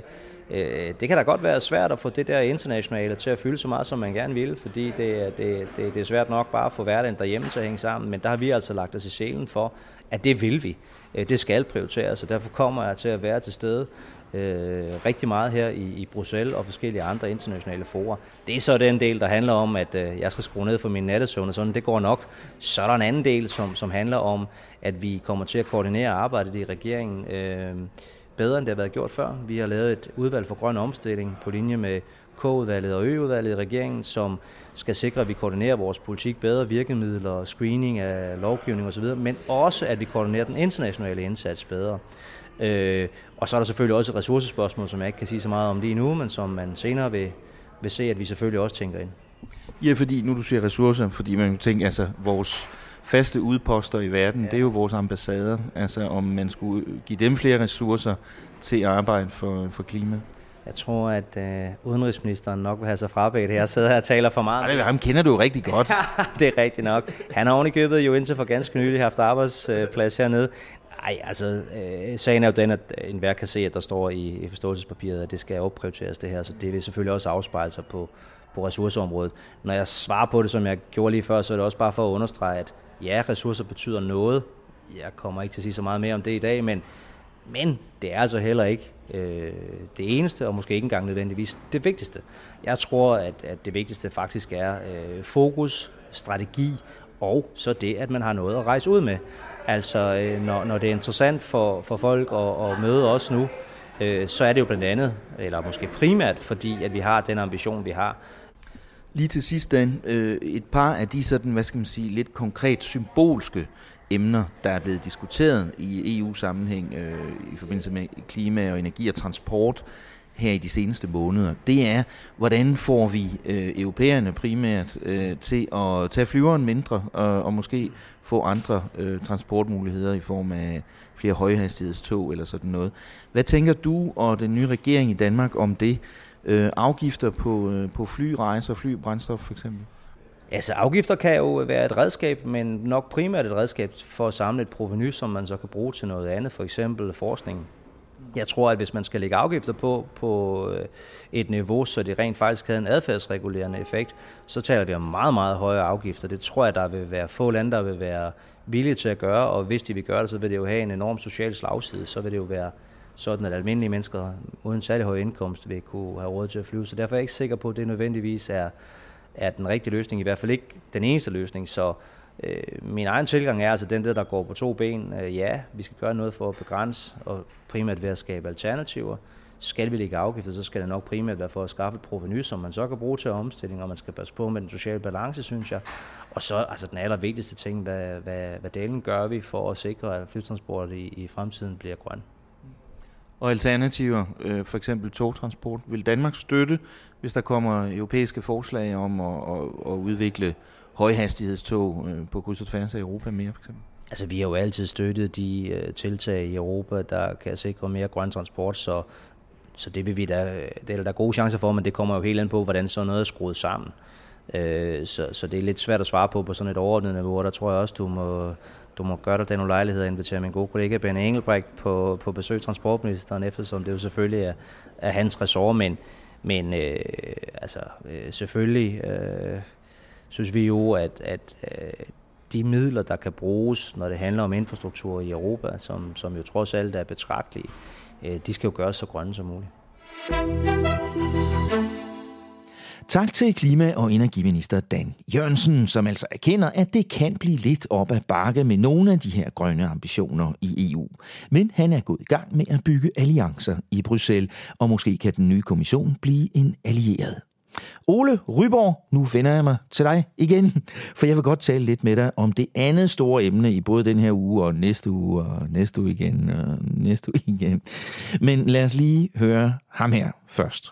det kan da godt være svært at få det der internationale til at fylde så meget, som man gerne vil, fordi det, det, det, det er svært nok bare at få hverdagen derhjemme til at hænge sammen, men der har vi altså lagt os i selen for, at det vil vi. Det skal prioriteres, og derfor kommer jeg til at være til stede øh, rigtig meget her i, i Bruxelles og forskellige andre internationale fora. Det er så den del, der handler om, at øh, jeg skal skrue ned for min nattesøvn, og sådan, det går nok. Så er der en anden del, som, som handler om, at vi kommer til at koordinere arbejdet i regeringen øh, bedre, end det har været gjort før. Vi har lavet et udvalg for grøn omstilling på linje med K-udvalget og Ø-udvalget i regeringen, som skal sikre, at vi koordinerer vores politik bedre, virkemidler, screening af lovgivning osv., men også, at vi koordinerer den internationale indsats bedre. Øh, og så er der selvfølgelig også et ressourcespørgsmål, som jeg ikke kan sige så meget om lige nu, men som man senere vil, vil se, at vi selvfølgelig også tænker ind. Ja, fordi nu du siger ressourcer, fordi man tænker, altså vores faste udposter i verden, ja. Det er jo vores ambassader. Altså om man skulle give dem flere ressourcer til at arbejde for, for klima. Jeg tror, at øh, udenrigsministeren nok vil have sig frabedt her. Jeg sidder her og taler for meget. Ej, ham kender du jo rigtig godt. Det er rigtigt nok. Han har ovenikøbet jo indtil for ganske nylig haft arbejdsplads hernede. Nej, altså øh, sagen er jo den, at enhver kan se, at der står i, i forståelsespapiret, at det skal opprioriteres det her, så det vil selvfølgelig også afspejle sig på, på ressourceområdet. Når jeg svarer på det, som jeg gjorde lige før, så er det også bare for at understrege, at ja, ressourcer betyder noget. Jeg kommer ikke til at sige så meget mere om det i dag, men, men det er altså heller ikke øh, det eneste, og måske ikke engang nødvendigvis det vigtigste. Jeg tror, at, at det vigtigste faktisk er øh, fokus, strategi, og så det, at man har noget at rejse ud med. Altså, øh, når, når det er interessant for, for folk at, at møde os nu, øh, så er det jo blandt andet, eller måske primært, fordi at vi har den ambition, vi har. Lige til sidst, Dan, øh, et par af de sådan, hvad skal man sige, lidt konkret symbolske emner, der er blevet diskuteret i E U-sammenhæng øh, i forbindelse med klima og energi og transport her i de seneste måneder, det er, hvordan får vi øh, europæerne primært øh, til at tage flyveren mindre og, og måske få andre øh, transportmuligheder i form af flere højhastighedstog eller sådan noget. Hvad tænker du og den nye regering i Danmark om det? Øh, afgifter på, øh, på flyrejser, flybrændstof for eksempel? Altså afgifter kan jo være et redskab, men nok primært et redskab for at samle et provenu, som man så kan bruge til noget andet, for eksempel forskning. Jeg tror, at hvis man skal lægge afgifter på, på et niveau, så det rent faktisk havde en adfærdsregulerende effekt, så taler vi om meget, meget høje afgifter. Det tror jeg, der vil være få lande, der vil være villige til at gøre, og hvis de vil gøre det, så vil det jo have en enorm social slagside, så vil det jo være sådan, at almindelige mennesker uden særlig høj indkomst vil kunne have råd til at flyve. Så derfor er jeg ikke sikker på, at det nødvendigvis er, er den rigtige løsning, i hvert fald ikke den eneste løsning. Så øh, min egen tilgang er altså den der, der går på to ben. Øh, ja, vi skal gøre noget for at begrænse, og primært ved at skabe alternativer. skal vi lægge afgifter, så skal det nok primært være for at skaffe et provenu, som man så kan bruge til omstilling, og man skal passe på med den sociale balance, synes jeg. Og så altså den allervigtigste ting, hvad, hvad, hvad delen gør vi for at sikre, at flytransport i, i fremtiden bliver grøn. Og alternativer, øh, for eksempel togtransport, vil Danmark støtte, hvis der kommer europæiske forslag om at, at, at udvikle højhastighedstog øh, på kryds og tværs af Europa mere, for eksempel? Altså, vi har jo altid støttet de øh, tiltag i Europa, der kan sikre mere grøn transport, så, så det vil vi da, det er der gode chancer for, men det kommer jo helt an på, hvordan sådan noget er skruet sammen. Øh, så, så det er lidt svært at svare på på sådan et overordnet niveau, og der tror jeg også, du må, du må gøre dig den ulejlighed at invitere min gode kollega Benny Engelbrecht på, på besøg transportministeren, eftersom det jo selvfølgelig er, er hans ressort, men, men øh, altså, øh, selvfølgelig øh, synes vi jo, at, at øh, de midler, der kan bruges, når det handler om infrastruktur i Europa, som, som jo trods alt er betragtelige, øh, de skal jo gøres så grønne som muligt. Tak til klima- og energiminister Dan Jørgensen, som altså erkender, at det kan blive lidt op ad bakke med nogle af de her grønne ambitioner i E U. Men han er gået i gang med at bygge alliancer i Bruxelles, og måske kan den nye kommission blive en allieret. Ole Ryborg, nu vender jeg mig til dig igen, for jeg vil godt tale lidt med dig om det andet store emne i både den her uge og næste uge og næste uge igen og næste uge igen. Men lad os lige høre ham her først.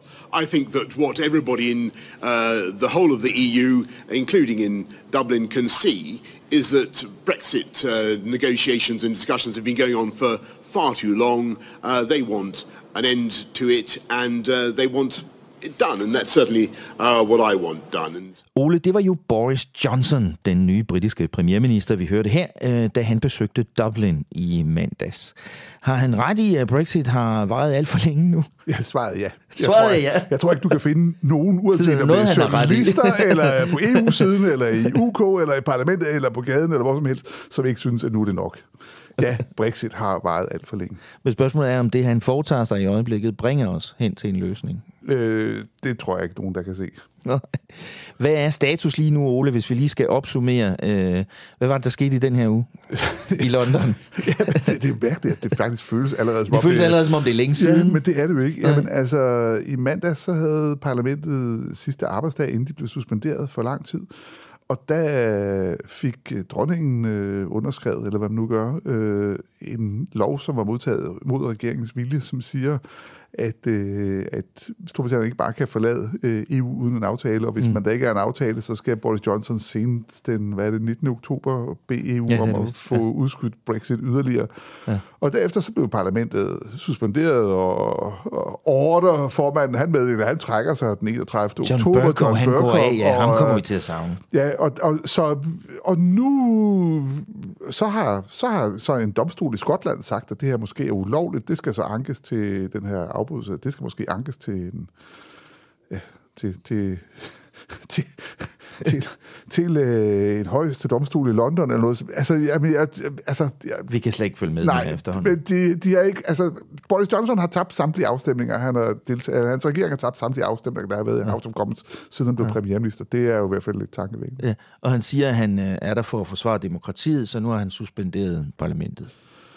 I think that what everybody in uh, the whole of the E U, including in Dublin, can see is that Brexit uh, negotiations and discussions have been going on for far too long. Uh, they want an end to it, and uh, they want it done, and that's certainly uh, what I want done. And Ole, det var jo Boris Johnson, den nye britiske premierminister, vi hørte her, øh, da han besøgte Dublin i mandags. Har han ret i, at Brexit har varet alt for længe nu? Ja, svaret ja. Jeg svaret tror, ja. Jeg, jeg tror ikke, du kan finde nogen, uanset om det er journalister, eller på E U-siden, eller i U K, eller i parlamentet, eller på gaden, eller hvor som helst, som ikke synes, at nu er det nok. Ja, Brexit har varet alt for længe. Men spørgsmålet er, om det, han foretager sig i øjeblikket, bringer os hen til en løsning. Øh, det tror jeg ikke, nogen der kan se. Nå. Hvad er status lige nu, Ole, hvis vi lige skal opsummere? Øh, hvad var det, der skete i den her uge i London? Ja, det, det er mærkeligt, at det faktisk føles allerede som det om føles det, allerede som om det er længe siden. Ja, men det er det jo ikke. Jamen, altså, i mandag så havde parlamentet sidste arbejdsdag, inden de blev suspenderet for lang tid. Og der fik dronningen øh, underskrevet, eller hvad man nu gør, øh, en lov, som var modtaget mod regeringens vilje, som siger, at, øh, at Storbritannien ikke bare kan forlade øh, E U uden en aftale, og hvis mm. man da ikke er en aftale, så skal Boris Johnson senest den, hvad er det, nittende oktober bede E U ja, om at få ja. udskudt Brexit yderligere. Ja. Og derefter så blev parlamentet suspenderet, og, og orderformanden, han meddeler, han trækker sig den enogtredivte oktober. John Bercow, han går af, ja, ham kommer vi til at savne. Ja, og, og, så, og nu så har, så har så en domstol i Skotland sagt, at det her måske er ulovligt. Det skal så ankes til den her afbrydelse. Det skal måske ankes til en, ja, til, til, til, til, til øh, en højeste domstol i London eller noget. Altså, jeg, jeg, altså, jeg, vi kan slet ikke følge med, nej, med efterhånden. Men de, de er ikke, altså, Boris Johnson har tabt samtlige afstemninger. Han har deltaget, hans regering har tabt samtlige afstemninger, der har været i en House of Commons, siden han blev ja. premierminister. Det er jo i hvert fald lidt tankevækkende. Ja, og han siger, at han er der for at forsvare demokratiet, så nu har han suspenderet parlamentet.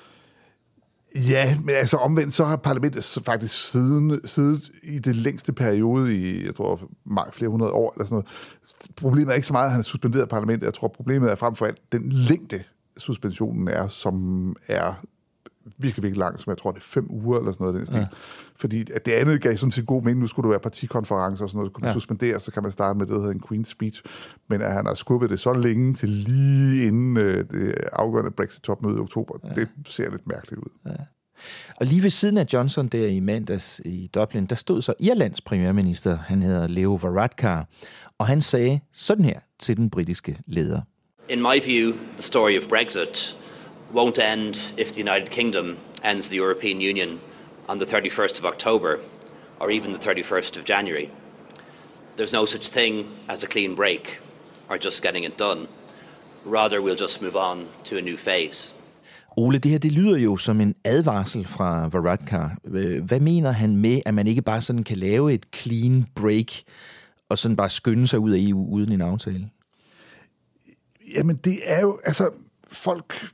Ja, men altså omvendt, så har parlamentet faktisk siden, siddet i det længste periode i, jeg tror, flere hundrede år eller sådan noget. Problemet er ikke så meget, at han har suspenderet parlamentet. Jeg tror, problemet er frem for alt den længde, suspensionen er, som er virkelig, virkelig lang, som jeg tror, det er fem uger eller sådan noget. Den stil. Ja. Fordi at det andet gav sådan set god mening. Nu skulle du være partikonferencer og sådan noget, så kunne man ja. suspendere, så kan man starte med det, der hedder en Queen's Speech. Men at han har skubbet det så længe til lige inden øh, det afgørende Brexit-topmøde i oktober, ja. det ser lidt mærkeligt ud. Ja. Og lige ved siden af Johnson der i mandags i Dublin, der stod så Irlands premierminister, han hedder Leo Varadkar, og han sagde sådan her til den britiske leder. In my view, the story of Brexit won't end if the United Kingdom ends the European Union on the thirty-first of October or even the thirty-first of January. There's no such thing as a clean break or just getting it done. Rather, we'll just move on to a new phase. Ole, det her det lyder jo som en advarsel fra Varadkar. Hvad mener han med, at man ikke bare sådan kan lave et clean break og sådan bare skynde sig ud af E U uden en aftale? Jamen, det er jo, altså, folk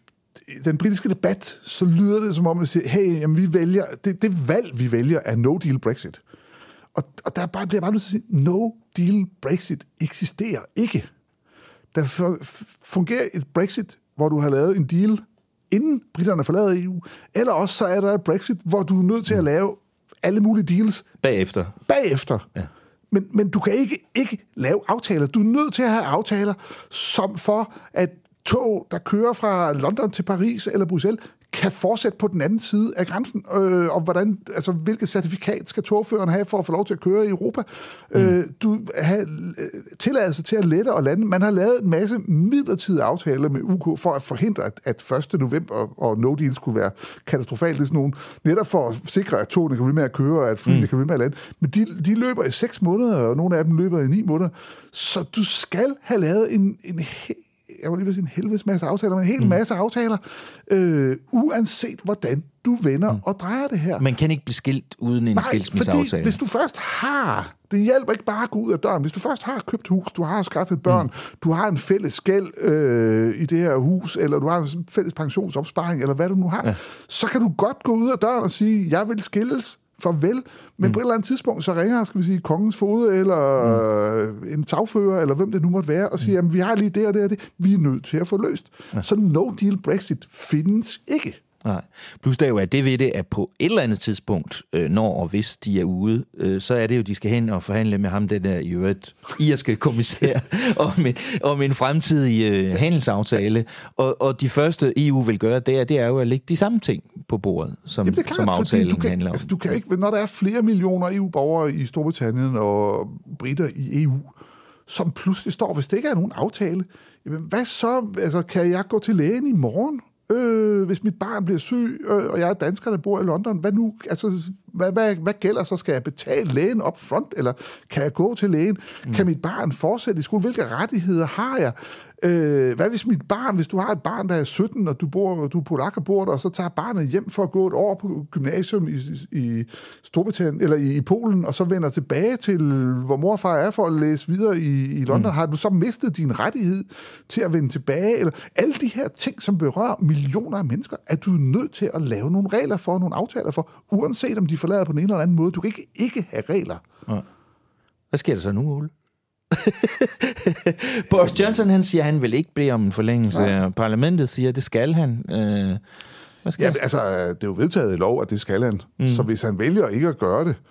den britiske debat, så lyder det som om, at sige, hey, jamen, vi vælger, det, det valg, vi vælger, er no-deal Brexit. Og, og der bliver bare nødt til at sige, no-deal Brexit eksisterer ikke. Der fungerer et Brexit, hvor du har lavet en deal, inden briterne forlader E U, eller også så er der et Brexit, hvor du er nødt til at lave alle mulige deals. Bagefter. Bagefter. Ja. Men, men du kan ikke, ikke lave aftaler. Du er nødt til at have aftaler, som for at tog, der kører fra London til Paris eller Bruxelles, kan fortsætte på den anden side af grænsen, øh, og hvordan, altså, hvilket certifikat skal togføreren have for at få lov til at køre i Europa. Mm. Øh, du har tilladelse til at lette og lande. Man har lavet en masse midlertidige aftaler med U K for at forhindre, at, at første november og no deal skulle være katastrofalt. Det er sådan nogle, netop for at sikre, at togene kan blive med at køre, og at flyene mm. kan blive med at lande. Men de, de løber i seks måneder, og nogle af dem løber i ni måneder. Så du skal have lavet en, en jeg vil lige vil sige en helvedes masse aftaler, men en hel mm. masse aftaler, øh, uanset hvordan du vender mm. og drejer det her. Man kan ikke blive skilt uden en skilsmisseaftale. Fordi hvis du først har, det hjælper ikke bare at gå ud af døren, hvis du først har købt hus, du har skaffet børn, mm. du har en fælles gæld øh, i det her hus, eller du har en fælles pensionsopsparing, eller hvad du nu har, ja. Så kan du godt gå ud af døren og sige, jeg vil skilles, farvel, men mm. på et eller andet tidspunkt, så ringer, skal vi sige, kongens fod, eller mm. en tagfører, eller hvem det nu måtte være, og siger, jamen, vi har lige det og det og det, vi er nødt til at få løst. Ja. Så no-deal Brexit findes ikke. Nej. Plus der jo er det ved det, at på et eller andet tidspunkt, øh, når og hvis de er ude, øh, så er det jo, de skal hen og forhandle med ham, den der i øvrigt irske kommissær, om, en, om en fremtidig øh, handelsaftale. Og, og de første E U vil gøre, det er, det er jo at lægge de samme ting på bordet, som, Jamen, det er klart, som aftalen du kan, handler om. Altså, du kan ikke, når der er flere millioner E U-borgere i Storbritannien og britter i E U, som pludselig står, hvis det ikke er nogen aftale, jamen, hvad så? Altså, kan jeg gå til lægen i morgen? Øh, hvis mit barn bliver syg, øh, og jeg er dansker, der bor i London, hvad nu? Altså, hvad, hvad, hvad gælder så? Skal jeg betale lægen up front, eller kan jeg gå til lægen? Mm. Kan mit barn fortsætte i skole? Hvilke rettigheder har jeg? Øh, hvad hvis mit barn, hvis du har et barn, der er sytten, og du, bor, du er polak og bor der, og så tager barnet hjem for at gå et år på gymnasium i, i Storbritannien, eller i, i Polen, og så vender tilbage til, hvor mor og far er for at læse videre i, i London, mm. har du så mistet din rettighed til at vende tilbage? Eller alle de her ting, som berører millioner af mennesker, er du nødt til at lave nogle regler for, nogle aftaler for, uanset om de forlader på den ene eller anden måde. Du kan ikke ikke have regler. Ja. Hvad sker der så nu, Ole? Boris Johnson, han siger, at han vil ikke bede om en forlængelse. Ja. Parlamentet siger, at det skal han. Øh, hvad skal ja, altså, det er jo vedtaget i lov, at det skal han. Mm. Så hvis han vælger ikke at gøre det,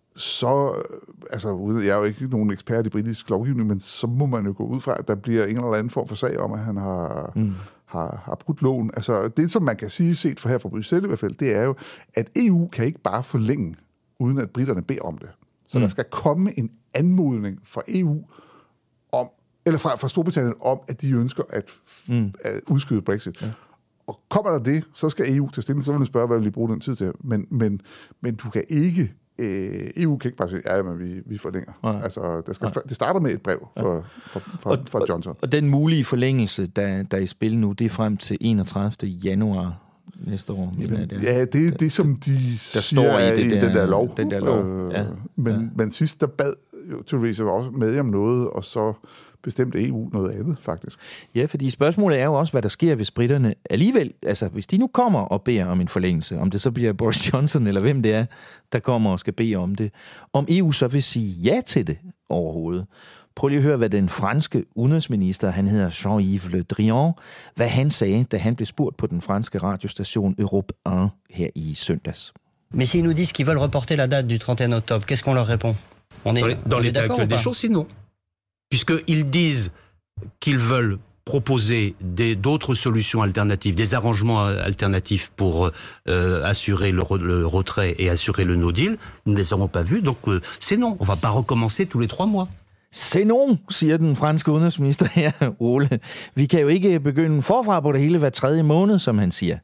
så, altså, jeg er jo ikke nogen ekspert i britisk lovgivning, men så må man jo gå ud fra, at der bliver en eller anden form for sag om, at han har, mm. har, har brudt loven. Altså, det, som man kan sige, set for her fra Bruxelles i hvert fald, det er jo, at E U kan ikke bare forlænge, uden at britterne beder om det. Så mm. der skal komme en anmodning fra E U om, eller fra, fra Storbritannien om, at de ønsker at, mm. at udskyde Brexit. Ja. Og kommer der det, så skal E U til stilling, så vil du spørge, hvad vil de bruge den tid til. Men, men, men du kan ikke, øh, E U kan ikke bare sige, ja, men vi, vi forlænger. Ja. Altså, der skal, ja. Det starter med et brev for, ja. for, for, og, for Johnson. Og, og den mulige forlængelse, der, der er i spil nu, det er frem til enogtredivte januar næste år. Jamen, ja, det er det, som de der siger står i, det i der, den der lov. Den der lov. Øh, ja. Men, ja. men sidst, der bad jo Theresa også med om noget, og så bestemte E U noget andet, faktisk. Ja, fordi spørgsmålet er jo også, hvad der sker, hvis britterne alligevel, altså hvis de nu kommer og beder om en forlængelse, om det så bliver Boris Johnson, eller hvem det er, der kommer og skal bede om det, om E U så vil sige ja til det overhovedet. Prøv lige at høre, hvad den franske udenrigsminister, han hedder Jean-Yves Le Drian, hvad han sagde, da han blev spurgt på den franske radiostation Europe un her i søndags. Mais s'ils nous disent qu'ils veulent reporter la date du trente et un octobre, qu'est-ce qu'on leur répond? On est, dans les, dans l'état actuel des choses, c'est non. Puisqu'ils disent qu'ils veulent proposer des, d'autres solutions alternatives, des arrangements alternatifs pour euh, assurer le, le retrait et assurer le no-deal, nous ne les avons pas vus, donc euh, c'est non. On ne va pas recommencer tous les trois mois. Se nogen, siger den franske udenrigsminister her, Ole. Vi kan jo ikke begynde forfra på det hele hver tredje måned, som han siger.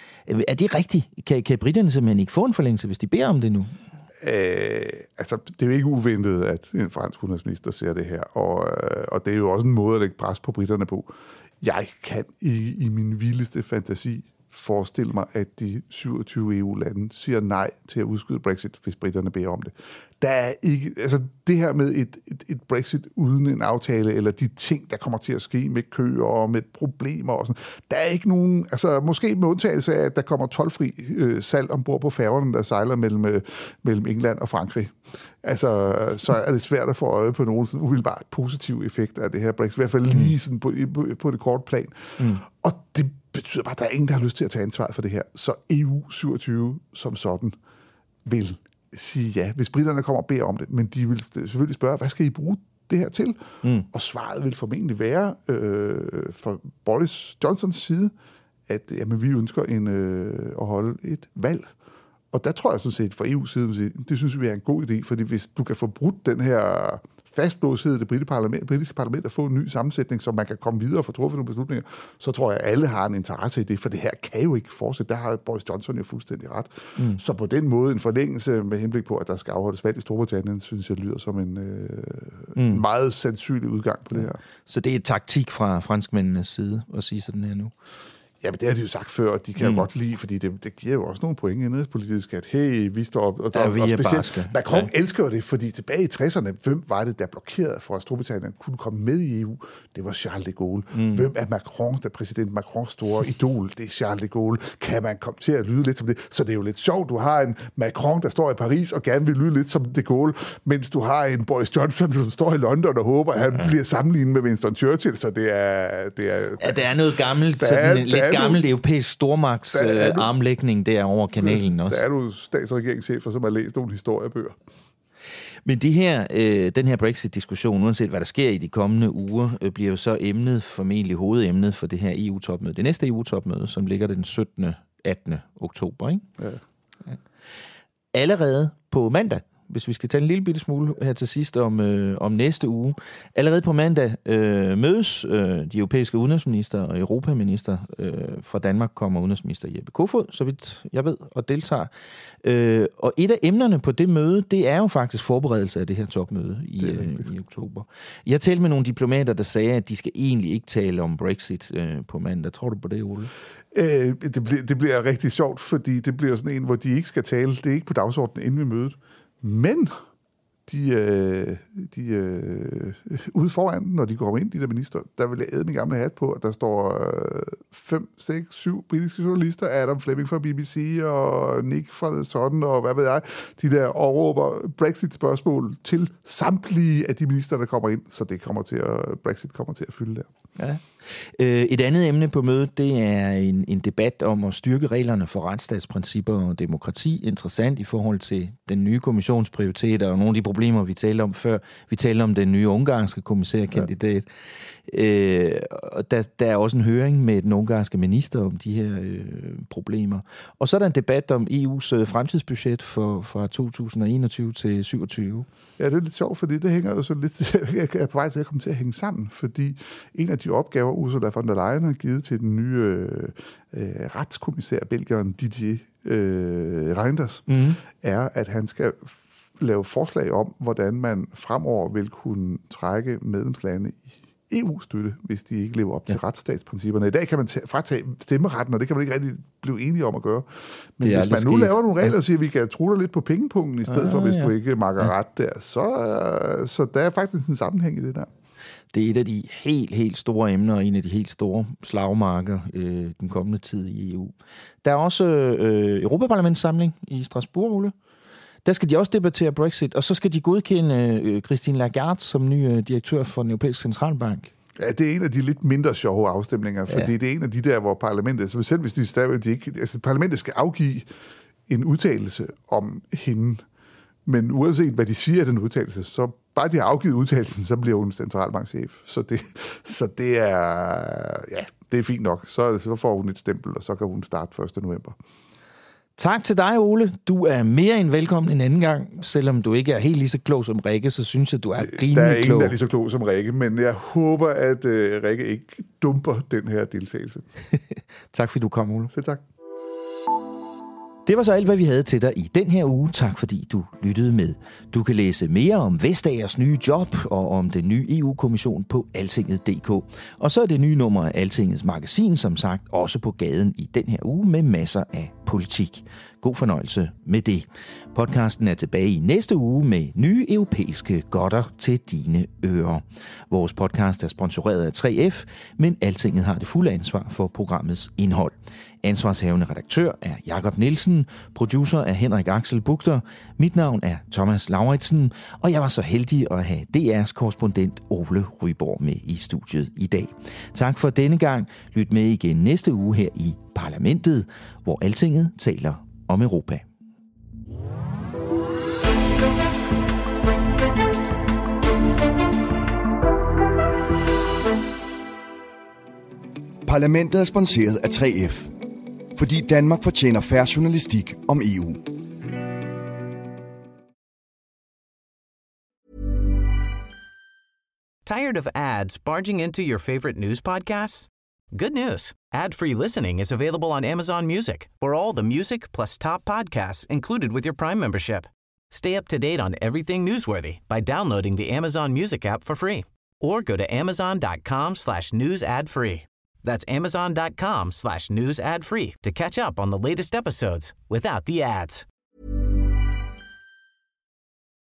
Er det rigtigt? Kan, kan britterne simpelthen ikke få en forlængelse, hvis de beder om det nu? Øh, altså, det er jo ikke uventet, at en fransk udenrigsminister siger det her, og, og det er jo også en måde at lægge pres på britterne på. Jeg kan i, i min vildeste fantasi forestille mig, at de syvogtyve E U-lande siger nej til at udskyde Brexit, hvis britterne beder om det. Der er ikke, altså det her med et, et, et Brexit uden en aftale, eller de ting, der kommer til at ske med køer og med problemer og sådan, der er ikke nogen, altså måske med undtagelse af, at der kommer toldfri øh, salg ombord på færgerne, der sejler mellem, øh, mellem England og Frankrig. Altså, så er det svært at få øje på nogen sådan umiddelbart positiv effekt af det her Brexit, i hvert fald lige sådan på, på, på det korte plan. Mm. Og det betyder bare, at der er ingen, der har lyst til at tage ansvar for det her. Så E U syvogtyve som sådan vil sige ja, hvis britterne kommer og beder om det, men de vil selvfølgelig spørge, hvad skal I bruge det her til? Mm. Og svaret vil formentlig være øh, fra Boris Johnsons side, at jamen, vi ønsker en, øh, at holde et valg. Og der tror jeg sådan set fra E U's side, det synes vi er en god idé, fordi hvis du kan få brudt den her fastlåshed i det britiske parlament, britiske parlament at få en ny sammensætning, så man kan komme videre og få truffet nogle beslutninger, så tror jeg, at alle har en interesse i det, for det her kan jo ikke fortsætte. Der har Boris Johnson jo fuldstændig ret. Mm. Så på den måde en forlængelse med henblik på, at der skal afholdes valg i Storbritannien, synes jeg lyder som en, øh, mm. en meget sandsynlig udgang på det her. Så det er et taktik fra franskmændenes side at sige sådan her nu? Ja, men det har de jo sagt før, og de kan mm. jo godt lide, fordi det, det giver jo også nogle point indrigspolitisk, at hey, vi står op, og, der, ja, og specielt barske. Macron ja. elsker det, fordi tilbage i tresserne, hvem var det, der blokerede for, at Storbritannien kunne komme med i E U? Det var Charles de Gaulle. Mm. Hvem er Macron, der præsident Macrons store idol? Det er Charles de Gaulle. Kan man komme til at lyde lidt som det? Så det er jo lidt sjovt, du har en Macron, der står i Paris og gerne vil lyde lidt som de Gaulle, mens du har en Boris Johnson, som står i London og håber, at han ja. bliver sammenlignet med Winston Churchill, så det er... Det er ja, det er noget gammelt, sådan er, lidt gammel europæisk stormagts øh, armlægning der over kanalen også. Der er du stats- og regeringschefer, som har læst nogle historiebøger. Men det her, øh, den her Brexit-diskussion, uanset hvad der sker i de kommende uger, øh, bliver jo så emnet, formentlig hovedemnet for det her E U-topmøde. Det næste E U-topmøde, som ligger den syttende attende oktober, ikke? Ja. Ja. Allerede på mandag, hvis vi skal tale en lille bitte smule her til sidst om, øh, om næste uge. Allerede på mandag øh, mødes øh, de europæiske udenrigsminister og europaminister. Øh, fra Danmark kommer udenrigsminister Jeppe Kofod, så vidt jeg ved, og deltager. Øh, og et af emnerne på det møde, det er jo faktisk forberedelse af det her topmøde i, øh, i oktober. Jeg talte med nogle diplomater, der sagde, at de skal egentlig ikke tale om Brexit øh, på mandag. Tror du på det, Ole? Øh, det, bliver, det bliver rigtig sjovt, fordi det bliver sådan en, hvor de ikke skal tale. Det er ikke på dagsordenen inden vi mødet. Men de, øh, de øh, ude foran, når de går ind, de der minister, der vil jeg æde min gamle hat på, at der står øh, fem, seks, syv britiske journalister, Adam Fleming fra B B C og Nick fra The Sun og hvad ved jeg, de der overråber Brexit-spørgsmål til samtlige af de minister, der kommer ind, så det kommer til at, Brexit kommer til at fylde der. Ja. Et andet emne på mødet, det er en, en debat om at styrke reglerne for retsstatsprincipper og demokrati. Interessant i forhold til den nye kommissionsprioriteter og nogle af de problemer, vi talte om før. Vi talte om den nye ungarske kommissærkandidat. Ja. Øh, og der, der er også en høring med den ungarske minister om de her øh, problemer. Og så er der en debat om E U's øh, fremtidsbudget for, fra to tusind og enogtyve til syvogtyve. Ja, det er lidt sjovt, fordi det hænger jo så lidt jeg er på vej til at komme til at hænge sammen, fordi en af de opgaver, Ursula von der Leyen har givet til den nye øh, øh, retskommissær, belgieren Didier øh, Reynders, mm. er, at han skal lave forslag om, hvordan man fremover vil kunne trække medlemslande i E U-støtte, hvis de ikke lever op til ja. retsstatsprincipperne. I dag kan man t- fratage stemmeretten, og det kan man ikke rigtig blive enige om at gøre. Men hvis man nu sket. laver nogle regler og siger, at vi kan trulle lidt på pengepunkten, i stedet ah, for, hvis ja. du ikke makker ja. ret der, så, så der er faktisk en sammenhæng i det der. Det er et af de helt, helt store emner, og en af de helt store slagmarker øh, den kommende tid i E U. Der er også øh, Europaparlamentssamling i Strasbourg, Ole. Der skal de også debattere Brexit, og så skal de godkende øh, Christine Lagarde som ny øh, direktør for den europæiske centralbank. Ja, det er en af de lidt mindre sjove afstemninger, fordi ja. det er en af de der, hvor parlamentet, så selv hvis de stadig, de ikke, altså parlamentet skal afgive en udtalelse om hende, men uanset hvad de siger af den udtalelse, så bare de har afgivet udtalelsen, så bliver hun centralbankchef. Så det, så det er, ja, det er fint nok. Så, så får hun et stempel, og så kan hun starte første november. Tak til dig, Ole. Du er mere end velkommen en anden gang. Selvom du ikke er helt lige så klog som Rikke, så synes jeg, du er rimelig klog. Der er ingen, der er lige så klog som Rikke, men jeg håber, at uh, Rikke ikke dumper den her deltagelse. Tak fordi du kom, Ole. Selv tak. Det var så alt, hvad vi havde til dig i den her uge. Tak fordi du lyttede med. Du kan læse mere om Vestagers nye job og om den nye E U-kommission på altinget punktum d k. Og så er det nye nummer af Altingets magasin, som sagt, også på gaden i den her uge med masser af politik. God fornøjelse med det. Podcasten er tilbage i næste uge med nye europæiske godter til dine ører. Vores podcast er sponsoreret af tre F, men Altinget har det fulde ansvar for programmets indhold. Ansvarshavende redaktør er Jakob Nielsen, producer er Henrik Axel Bugter, mit navn er Thomas Lauritsen, og jeg var så heldig at have D R's korrespondent Ole Ryborg med i studiet i dag. Tak for denne gang. Lyt med igen næste uge her i Parlamentet, hvor Altinget taler om Europa. Parlamentet er sponsoreret af tre F, fordi Danmark fortjener fair journalistik om E U. Tired of ads barging into your favorite news podcasts? Good news. Ad-free listening is available on Amazon Music for all the music plus top podcasts included with your Prime membership. Stay up to date on everything newsworthy by downloading the Amazon Music app for free or go to amazon.com slash news ad free. That's amazon.com slash news ad free to catch up on the latest episodes without the ads.